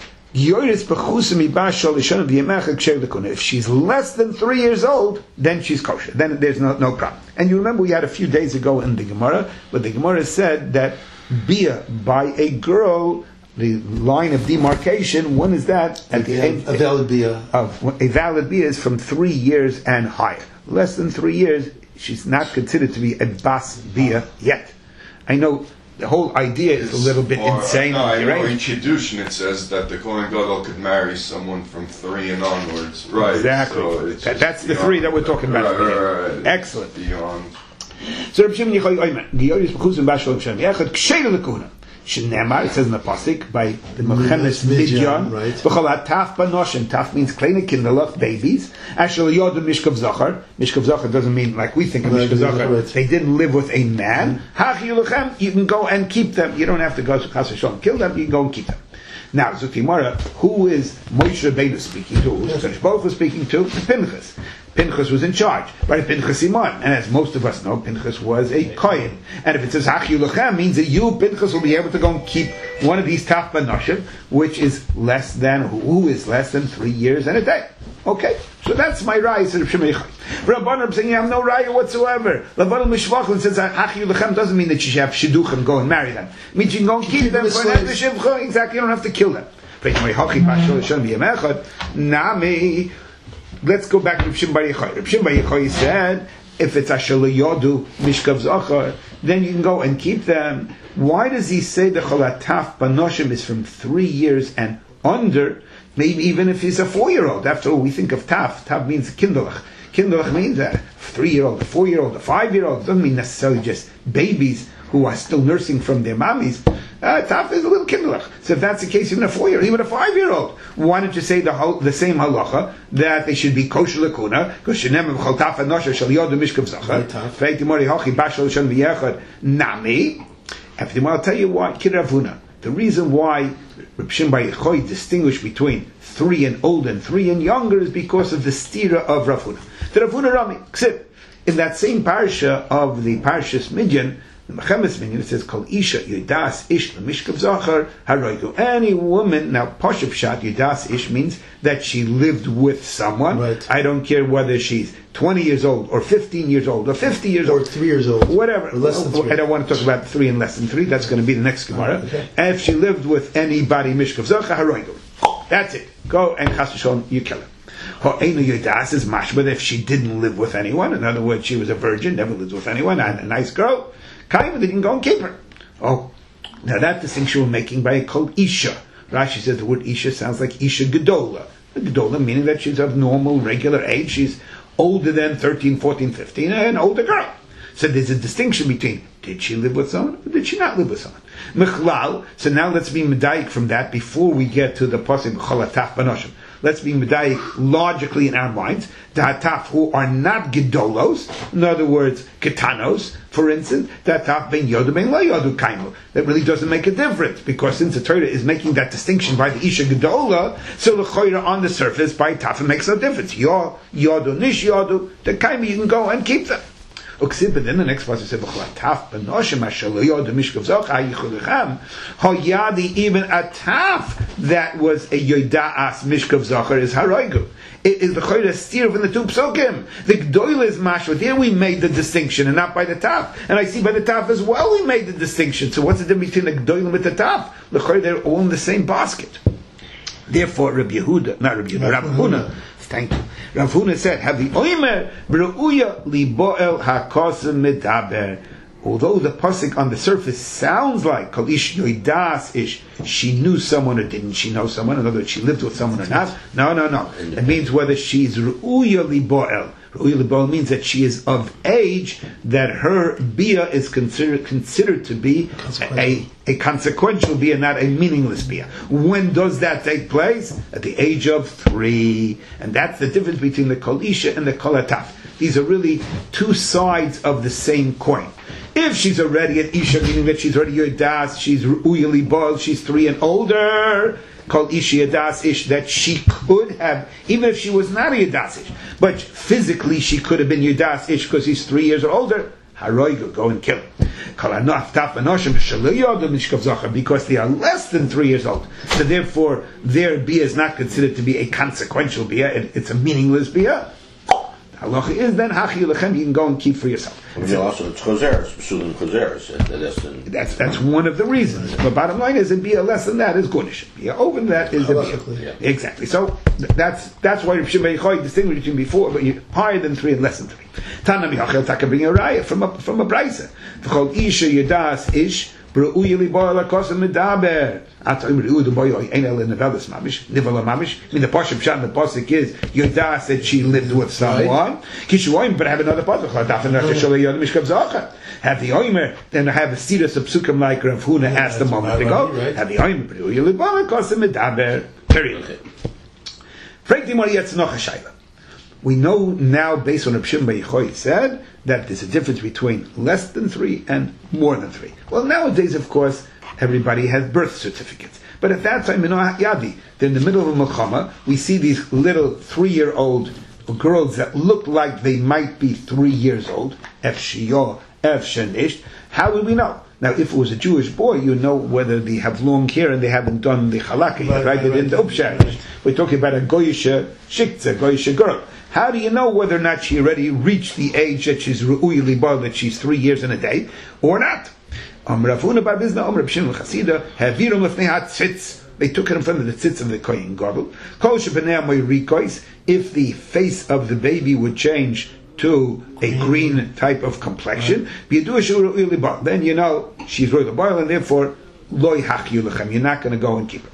[SPEAKER 1] If she's less than three years old, then she's kosher. Then there's no, no problem. And you remember we had a few days ago in the Gemara, where the Gemara said that bia by a girl, the line of demarcation, when is that? At the end,
[SPEAKER 3] a valid bia.
[SPEAKER 1] Of, a valid bia is from three years and higher. Less than three years, she's not considered to be a bas bia yet. I know the whole idea is, is a little bit or, insane.
[SPEAKER 4] No, I know
[SPEAKER 1] right?
[SPEAKER 4] in Chiddushin it says that the Kohen Gadol could marry someone from three and onwards. Right.
[SPEAKER 1] Exactly.
[SPEAKER 4] So
[SPEAKER 1] that, that's the three that we're talking about.
[SPEAKER 4] Right, right, right.
[SPEAKER 1] Excellent.
[SPEAKER 4] Beyond.
[SPEAKER 1] So Reb Shimon Yechoy Omer, Giyoris B'chuzim Bashol Shem Yechad Ksheir Lekuna. Shenamar, it says in the pasuk by the Mechemes Midyan, B'chol Taf Banoshin. Taf means kleine kinderlach, babies. Ashel Yodem Mishkav Zachar. Mishkav Zachar doesn't mean like we think of Mishkav Zachar. They didn't live with a man. Hachi Yulachem, you can go and keep them. You don't have to go to Chas V'Shalom, kill them. You can go and keep them. Now, Zutimara, who is Moshe Rabbeinu speaking to? Who's Kodesh Baruch Hu speaking to? Pinchas. Pinchas was in charge, right? Pinchas Iman, and as most of us know, Pinchas was a kohen. And if it says Hachi Yulachem, means that you, Pinchas, will be able to go and keep one of these Taf Banashim, which is less than who is less than three years and a day. Okay, so that's my raya. Said Shimon Yechoy. Rabbanim saying you have no raya whatsoever. Rabbanim Mishvachim says Hachi Yulachem doesn't mean that you should have shidduchim go and marry them. It means you can go and keep them for an shivcha. Exactly, you don't have to kill them. Nami. Let's go back to Reb Shimon Bar Yochai. Reb Shimon Bar Yochai said, if it's Asher Yodu Mishkav Zachar, then you can go and keep them. Why does he say the Cholataf Banoshim is from three years and under? Maybe even if he's a four-year-old. After all, we think of Taf. Taf means Kinderlach. Kinderlach means a three-year-old, a four-year-old, a five-year-old. It doesn't mean necessarily just babies who are still nursing from their mommies. Uh, Taf is a little kinderlach. So if that's the case, even a four-year-old, even a five-year-old, why don't you say the whole, the same halacha that they should be kosher lekuna? Because shenem v'chol taf anosher shel yodu mishkav zachar. Ve'etimori hachi bashal shem v'yechad nami. And I'll tell you why. Kiravuna. The reason why Reb Shimon Bar Yochai distinguished between three and old and three and younger is because of the stira of Rav Huna. The Rav Huna Rami. In that same parsha of the Parshas Midyan, the Mechemes Midyan, it says, Kol Isha Yudas Ish L'Mishkav Zachar Haroidu. Any woman, now Pashup Pshat, Yudas Ish means that she lived with someone.
[SPEAKER 3] Right.
[SPEAKER 1] I don't care whether she's twenty years old, or fifteen years old, or fifty years
[SPEAKER 3] or
[SPEAKER 1] old.
[SPEAKER 3] Or three years old.
[SPEAKER 1] Whatever.
[SPEAKER 3] Or less than three.
[SPEAKER 1] I don't want to talk about three and less than three. That's going to be the next Gemara.
[SPEAKER 3] Oh, okay.
[SPEAKER 1] And if she lived with anybody, Mishkav Zachar Haroidu. That's it. Go and Chas V'Shalom, you kill her. Ha'enu Yudas is mashma if she didn't live with anyone. In other words, she was a virgin, never lived with anyone, and a nice girl. Kaima, they didn't go and keep her. Oh, now that distinction we're making by a called Isha. Rashi says the word Isha sounds like Isha Gedola. Gedola meaning that she's of normal, regular age. She's older than thirteen, fourteen, fifteen, an older girl. So there's a distinction between did she live with someone or did she not live with someone? Mechlal. So now let's be medayik from that before we get to the pasuk Cholataf Banoshim. Let's be medayik logically in our minds. The hataf who are not gedolos, in other words, ketanos, for instance, the hataf ben yodu ben lo yodu kaimu. That really doesn't make a difference because since the Torah is making that distinction by the isha gedola, so the choira on the surface by tafa makes no difference. Yo yodu nish yodu, the kaimu you can go and keep them. But then the next passage says, even a taf that was a yoida'as mishkav zachar is haroigu. It is the choyre steer from the two psukim. The gdoil is mashwa. There we made the distinction, and not by the taf. And I see by the taf as well we made the distinction. So what's the difference between the gdoil and the taf? The choyre, they're all in the same basket. Therefore, Rabbi Yehuda, not Rabbi Yehuda, Rabbi Huna, thank you. Rav Huna said, "Have the oimer b'reuya liboel hakosim medaber." Although the pasuk on the surface sounds like kol ish yoidas ish, she knew someone or didn't she know someone? In other words, she lived with someone or not? No, no, no. It means whether she's reuya liboel. Reuya liboel means that she is of age, that her bia is considered considered to be a, a consequential bia, not a meaningless bia. When does that take place? At the age of three. And that's the difference between the kol isha and the kol hataf. These are really two sides of the same coin. If she's already an isha, meaning that she's already yodas, she's uyali bal, she's three and older, called ishi yadas ish, that she could have, even if she was not a yadas ish, but physically she could have been yadas ish because he's three years or older, haroigu, go and kill him. Because they are less than three years old. So therefore, their bia is not considered to be a consequential bia, it's a meaningless bia. Halacha is then hachi lechem, you can go and keep for yourself.
[SPEAKER 2] And also it's chozeres, psulim chozeres.
[SPEAKER 1] That's that's one of the reasons. But bottom line is, and bia less than that is gunish. Bia over that is a bia.
[SPEAKER 3] Yeah.
[SPEAKER 1] Exactly. So that's that's why Reb Shimon ben Yochai distinguished between before, but you higher than three and less than three. Tana michel taka bring a raya from a from a brayse. V'chol isha yadas ish. Breuya liboel hakosim medaber. Atzim breuya liboel ein el nevelas mamish, nevelas mamish. I mean the pasuk pshat the pasuk is Yodah said she lived with someone. Kishuoim, but have another pasuk. Ladafin rachashalei yod mishkav zachar. Have the oimer, then have a series of psukim like Rav Huna asked a moment ago. Have the oimer breuya liboel hakosim medaber. Period. Frankly, Mari Yetznoch Hashayla. We know now, based on Reb Shimon ben Yochai said, that there's a difference between less than three and more than three. Well, nowadays, of course, everybody has birth certificates. But at that time, in Yadi, they're in the middle of a milchama, we see these little three-year-old girls that look like they might be three years old. Ef shiyo, ef shenisht. How would we know? Now, if it was a Jewish boy, you know whether they have long hair and they haven't done the halakha yet, right? They didn't the upsharish. We're talking about a goyisha shiktza, goyisha girl. How do you know whether or not she already reached the age that she's ru'uy libar, that she's three years and a day, or not? Um, Rav Huna bar Bizna, um, Reb Shimon Chasida, havirum lefnei hatzitz. They took it in front of the tzitz of the kohen gadol. Kol shepenei moyrikois. If the face of the baby would change to a green type of complexion, then you know she's ru'uy libar, and therefore loy hachyu lechem. You're not going to go and keep her.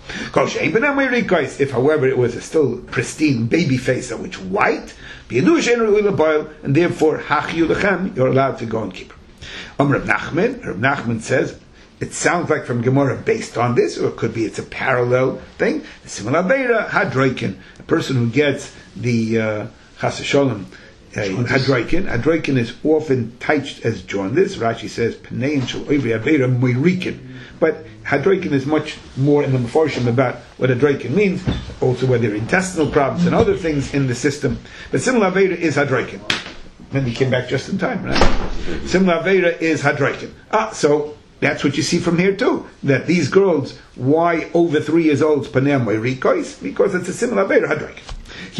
[SPEAKER 1] If, however, it was a still pristine baby face that was white, and therefore hachyu lechem, you're allowed to go and keep her. Um, Reb Nachman, Reb Nachman says, it sounds like from Gemara based on this, or it could be it's a parallel thing. Similar beira hadroikin, a person who gets the uh, chas v'sholom hadroikin. Hadroikin is often typed as jaundice. Rashi says pnei shel oivri aveira moirikin. But hadroikin is much more in the Mefarshim about what hadroikin means, also whether intestinal problems and other things in the system. But similar aveira is hadroikin. Then he came back just in time, right? Similar aveira is hadroikin. Ah, so that's what you see from here too. That these girls, why over three years old, paneam moirikois? Because it's a similar aveira hadroikin.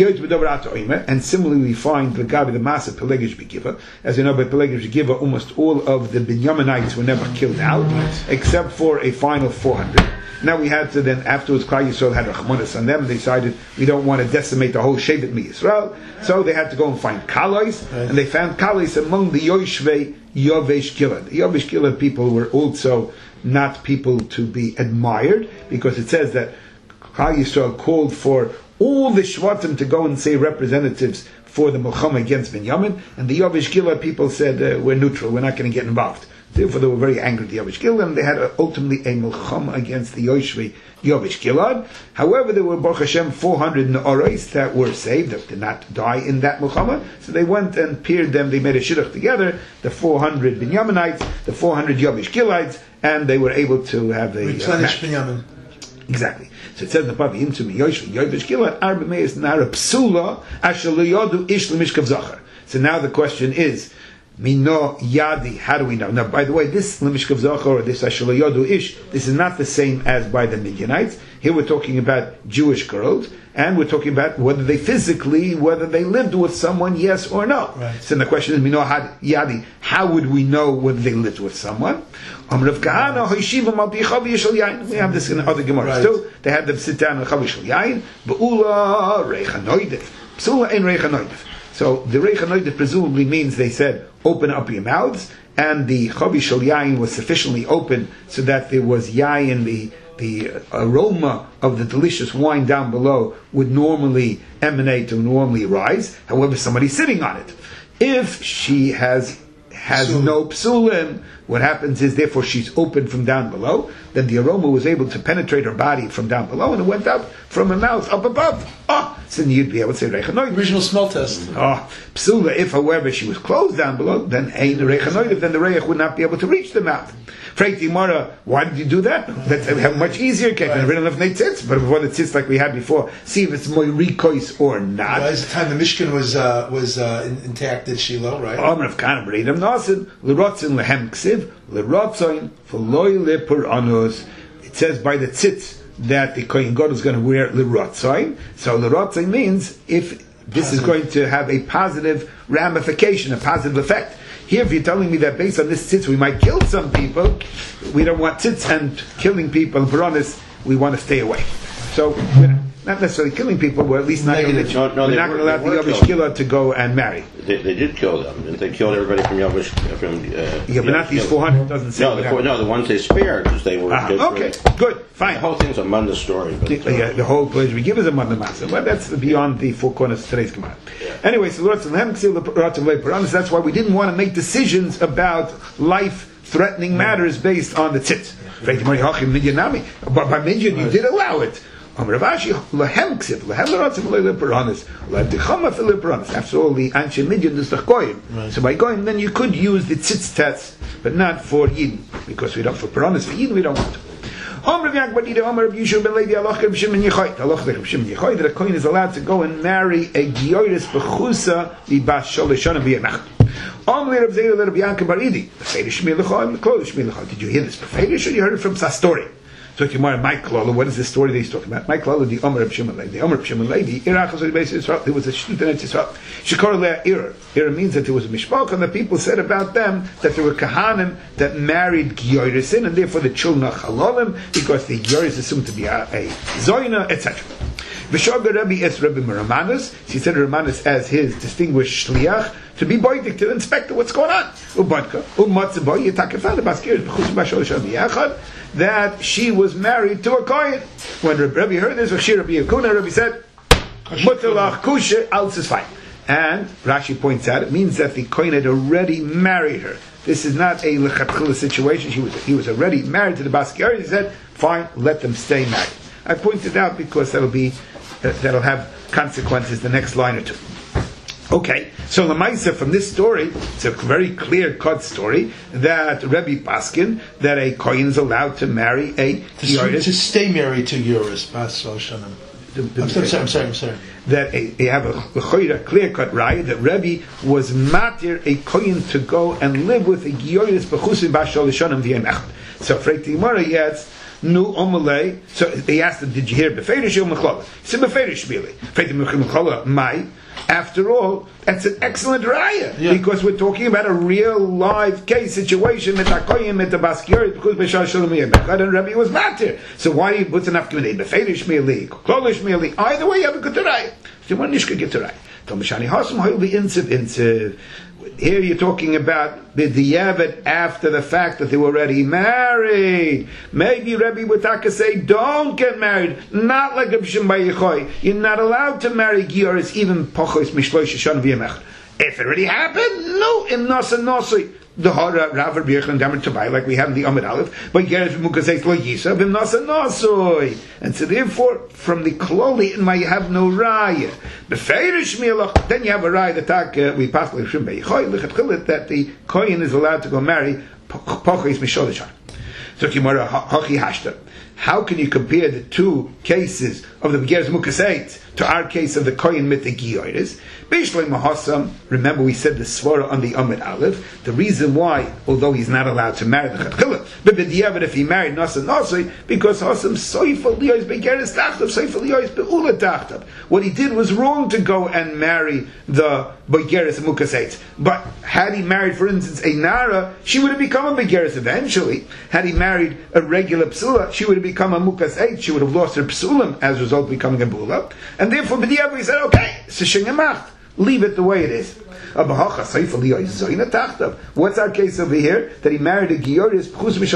[SPEAKER 1] And similarly we find the Gabi the Masa Pelegish Begiva. As you know, by Pelegish Begiva, almost all of the Binyaminites were never killed out, except for a final four hundred. Now we had to then, afterwards, Klal Yisrael had Rachmanis on them, and they decided we don't want to decimate the whole Shevet Yisrael, so they had to go and find Kalais, and they found Kalais among the Yoshvei Yovesh Gilad. The Yovesh Gilad people were also not people to be admired, because it says that Klal Yisrael called for all the Shvatim to go and say representatives for the Milchama against Binyamin, and the Yavish Gilad people said, uh, we're neutral, we're not going to get involved. Therefore, they were very angry at the Yavish Gilad, and they had uh, ultimately a Milchama against the Yoshvi Yavish Gilad. However, there were, Baruch Hashem, four hundred Ne'orais that were saved, that did not die in that Milchama, so they went and paired them, they made a shidduch together, the four hundred Binyaminites, the four hundred Yavish Giladites, and they were able to have a...
[SPEAKER 3] Replenish
[SPEAKER 1] uh,
[SPEAKER 3] Binyamin.
[SPEAKER 1] Exactly. So it says in the Pavi, Imtu mi Yoshvi, Yovish Gilad, Arba Meis Nara Psula, Asher Lo Yodu Ish L'Mishkav Zachar. So now the question is, Mino Yadi, how do we know? Now, by the way, this L'Mishkav Zachar, or this Asher Lo Yodu Ish, this is not the same as by the Midianites. Here we're talking about Jewish girls, and we're talking about whether they physically, whether they lived with someone, yes or no.
[SPEAKER 3] Right.
[SPEAKER 1] So the question is, Mino Yadi, how would we know whether they lived with someone? We have this in other Gemaras
[SPEAKER 3] Right.
[SPEAKER 1] too. They had them sit down and chavish yayin. Be'ula reicha noidif. Psula ein reicha noidif. So the reicha noidif presumably means they said, open up your mouths, and the chavish yayin was sufficiently open so that there was yayin, the the aroma of the delicious wine down below would normally emanate or normally rise. However, somebody's sitting on it. If she has has
[SPEAKER 3] Psul.
[SPEAKER 1] no psulim, what happens is, therefore, she's open from down below, then the aroma was able to penetrate her body from down below, and it went up from her mouth, up above. Ah, so then you'd be able to say reicha
[SPEAKER 3] Original smell test.
[SPEAKER 1] Ah, psula, if, however, she was closed down below, then ein reicha then the reich would not be able to reach the mouth. Freiti Mara, why did you do that? That's a much easier case.
[SPEAKER 3] Right.
[SPEAKER 1] We don't have tzitz, but before the tzitz like we had before, see if it's moirikois or not.
[SPEAKER 3] By the time the Mishkan was uh, was uh, in, intact at Shiloh, right?
[SPEAKER 1] Omer of Kana B'Reidam Nasid, L'rotzin Lehem Ksiv, L'rotzoin, V'loi Lepur Anus. It says by the tzitz that the Kohen Gadol is going to wear L'rotzoin. So L'rotzoin means if this is going to have a positive ramification, a positive effect. Here, if you're telling me that based on this tzitz we might kill some people, we don't want tzitz and killing people, and honest, we want to stay away. So, we're not necessarily killing people, we're at least not going to
[SPEAKER 2] No, no,
[SPEAKER 1] we're
[SPEAKER 2] they
[SPEAKER 1] not
[SPEAKER 2] were-
[SPEAKER 1] going to allow
[SPEAKER 2] they were
[SPEAKER 1] the Yavish
[SPEAKER 2] killed.
[SPEAKER 1] Gilad to go and marry.
[SPEAKER 2] They, they did kill them. Didn't they killed everybody from Yavish? From, uh,
[SPEAKER 1] Yeah, but not these
[SPEAKER 2] Yavish
[SPEAKER 1] four hundred, doesn't say
[SPEAKER 2] No,
[SPEAKER 1] what
[SPEAKER 2] the, four,
[SPEAKER 1] happened.
[SPEAKER 2] no, the ones they spared, because they were...
[SPEAKER 1] Ah,
[SPEAKER 2] they were-
[SPEAKER 1] okay, good,
[SPEAKER 2] The
[SPEAKER 1] fine.
[SPEAKER 2] whole thing's a Manda story. But,
[SPEAKER 1] The, yeah, the whole pledge we give is a mother masa, but that's beyond the four corners of today's command. Anyway, so that's why we didn't want to make decisions about life-threatening matters based on the tzitz. But by Midian, you did allow it. After all, the ancient Midian is the Goyim. So by Goyim, then you could use the tzitz test, but not for Yidden, because we don't, for Puranas, for Yidden, we don't want to. That a Kohen is allowed to go and marry a Gioris Bechusa Libas Sholeshana B'Yemach. Did you hear this Befedish, or you heard it from Sastori? So tomorrow, my klala, what is the story that he's talking about? My klala, the Omer of Shimon Levi. The Omer of Shimon Levi, Irachas of Israel, there was a student in Israel. Shekar Leah Ir. Ir means that there was a mishpach, and the people said about them that there were kahanim that married Gyoirisin, and therefore the children are halalim, because the Gyoris is assumed to be a, a zoina, et cetera. V'shoga Rabbi es Rabbi Meramanus, he said Meramanus as his distinguished shliach, to be boidik, to inspect what's going on. Ubadka, umatzaboy, yitakefel, baskiris, b'chus b'shol shal b'yachad, that she was married to a Kohen. When Rabbi heard this, Rabbi Yekuna, Rabbi said, Mutalach kusha, else is fine. And Rashi points out, it means that the Kohen had already married her. This is not a lechatchila situation. She was, he was already married to the Baskiris. He said, fine, let them stay married. I pointed out because that'll be, uh, that'll have consequences the next line or two. Okay, so Lamaisa from this story, it's a very clear-cut story that Rebbe Paskin, that a Kohen is allowed to marry a
[SPEAKER 3] To,
[SPEAKER 1] Gioris.
[SPEAKER 3] to stay married to Yoris, Bas Shalom. I'm sorry, I'm sorry, I'm sorry, I'm sorry.
[SPEAKER 1] That a, they have a, a clear-cut raya that Rebbe was matir a Kohen to go and live with a Gioris b'chusim b'ashol l'shonim v'yem. So Freiti Gemara yet. Nu omalei. So they asked him, "Did you hear befedish or mechala?" He said, "Befedish really." Freiti mechala mai. After all, that's an excellent raya,
[SPEAKER 3] yeah.
[SPEAKER 1] because we're talking about a real live case situation. Mit hakoyim mit the baskiris because b'shal shalom yemechad and Rabbi was matir. So why do you put enough community? Befedish merely, klolish merely. Either way, you have a good raya. So one nishka get raya. Tomashani hasam hoil be insiv insiv. here you're talking about the diavad after the fact that they were already married. Maybe Rebbe would say, don't get married. Not like Reb Shimon Bar Yochai. You're not allowed to marry Gioris even Pochos Mishloish Shana V'Yemech. If it already happened, no, in Nasa Nosoi. The Hara Rav Birch and Damer Tabai, like we have in the Amid Aleph, but Geras Mukasei Lo Yisa Vim Nasa Nosoi. And so therefore, from the Kloli in my you have no raya. The Feirish Milach, then you have a raya that we pass like Shim Beichoy Lechatchilit that the Kohen is allowed to go marry Pochis Mishodishan. So Kimara Hachi Hashta. How can you compare the two cases of the Geras Mukasei to our case of the Kohen mit the Gioris? Beishlei Mahasam, remember we said the Svara on the Amid Aleph, the reason why, although he's not allowed to marry the Chatchila, but B'diavad if he married Nasa Nasai, because Hasam Soifa Liyos Begeres Tachtav, Soifa Liyos Be'ula Tachtav. What he did was wrong to go and marry the Begeres Mukaseit. But had he married, for instance, a Nara, she would have become a Begeres eventually. Had he married a regular Psula, she would have become a Mukaseit, she would have lost her Psulim as a result of becoming a Bula. And therefore B'diavad he said, okay, Sishingamach. Leave it the way it is. What's our case over here? That he married a Gioris.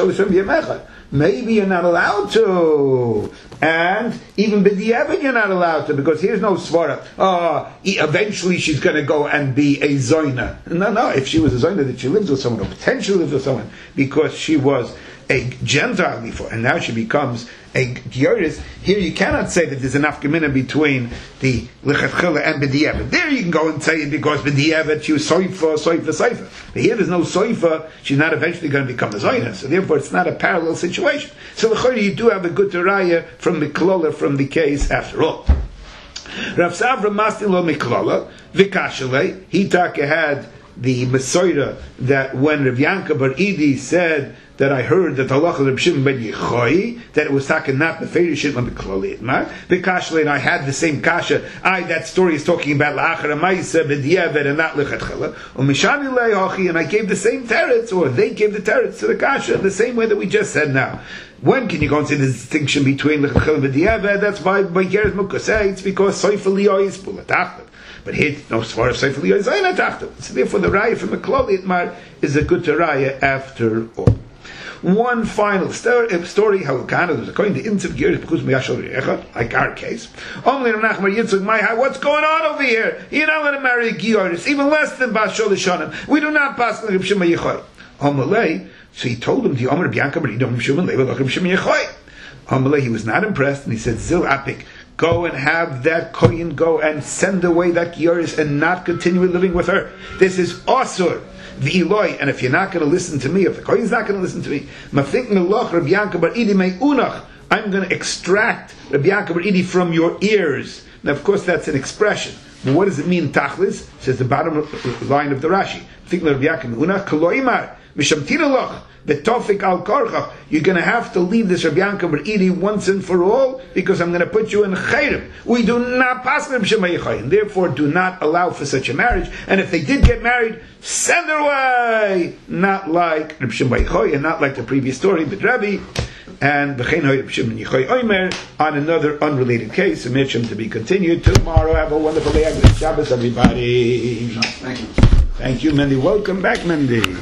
[SPEAKER 1] Maybe you're not allowed to. And even B'diavad you're not allowed to, because here's no svara. Oh, eventually she's going to go and be a Zoina. No, no, if she was a Zoina that she lives with someone, or potentially lives with someone, because she was a Gentile before, and now she becomes a Gioris. Here you cannot say that there's enough gemina between the Lechatchila and B'diavad. There you can go and say it because B'diavad she was Soifa, Soifa, Soifa. But here there's no Soifa, she's not eventually going to become a Zoina. So therefore it's not a parallel situation. So L'chayr you do have a good Torah from the Klola, from the case after all. Rav Savra Mastilo Miklola, Vikashale, he taka had the Mesoira that when Rav Yanka Bar Idi said that I heard that Allah Reb Shimon ben Yochai, that it was taken not the Feirishim on the Kloli Itmar. The Kashle, and I had the same Kasha. I, that story is talking about La'achar Amaisa, B'diavad, and not Lechatchila. Umishani Le'ochi, and I gave the same teretz, or they gave the teretz to the Kasha, the same way that we just said now. When can you go and see the distinction between Lechatchila and B'diavad? That's by by Geras Mukasei. It's because Soifa Liyoi is Pulatachtav. But here, no Svar of Soifa Liyoi is Zainatachtav. So therefore, the Raya from the Kloli Itmar is a good Raya after all. One final story, story how Kana was according to Intiv Gears because Miyashal Echad, like our case. Only Nachmar Yitzchak, my what's going on over here? You're not going to marry a Gioris, even less than Bashol Lishanim. We do not pass the Reb Shimon Yochai. Amalei, so he told him, the Omer Bianca, but he don't Reb Shimon Levi, Reb Shimon Yochai. Amalei, he was not impressed, and he said, Zil Apik, go and have that Kohen go and send away that Gioris and not continue living with her. This is Asur. The Eloi, and if you're not going to listen to me, if the Kohen's not going to listen to me, Mafik Melach Rabbi Yanka Bar Idi Mei Unach, I'm going to extract Rabbi Yanka Bar Idi from your ears. Now, of course, that's an expression. But what does it mean, Tachlis? Says the bottom line of the Rashi. Mafik Rabbi Yanka Bar Unach, Kaloimar, Mishamtina Loch, Betofik Al Korchach. You're going to have to leave this Rabbi Yanka Bar Idi once and for all, because I'm going to put you in Chayrim. We do not pass Reb Shimon Yochai, and therefore do not allow for such a marriage. And if they did get married, send her away. Not like Reb Shimon Yochai, and not like the previous story, but Rabbi and B'chein Reb Shimon Yochai Omer on another unrelated case. A mission to be continued tomorrow. Have a wonderful day. Shabbos, everybody.
[SPEAKER 5] Thank you.
[SPEAKER 1] Thank you, Mendy. Welcome back, Mendy.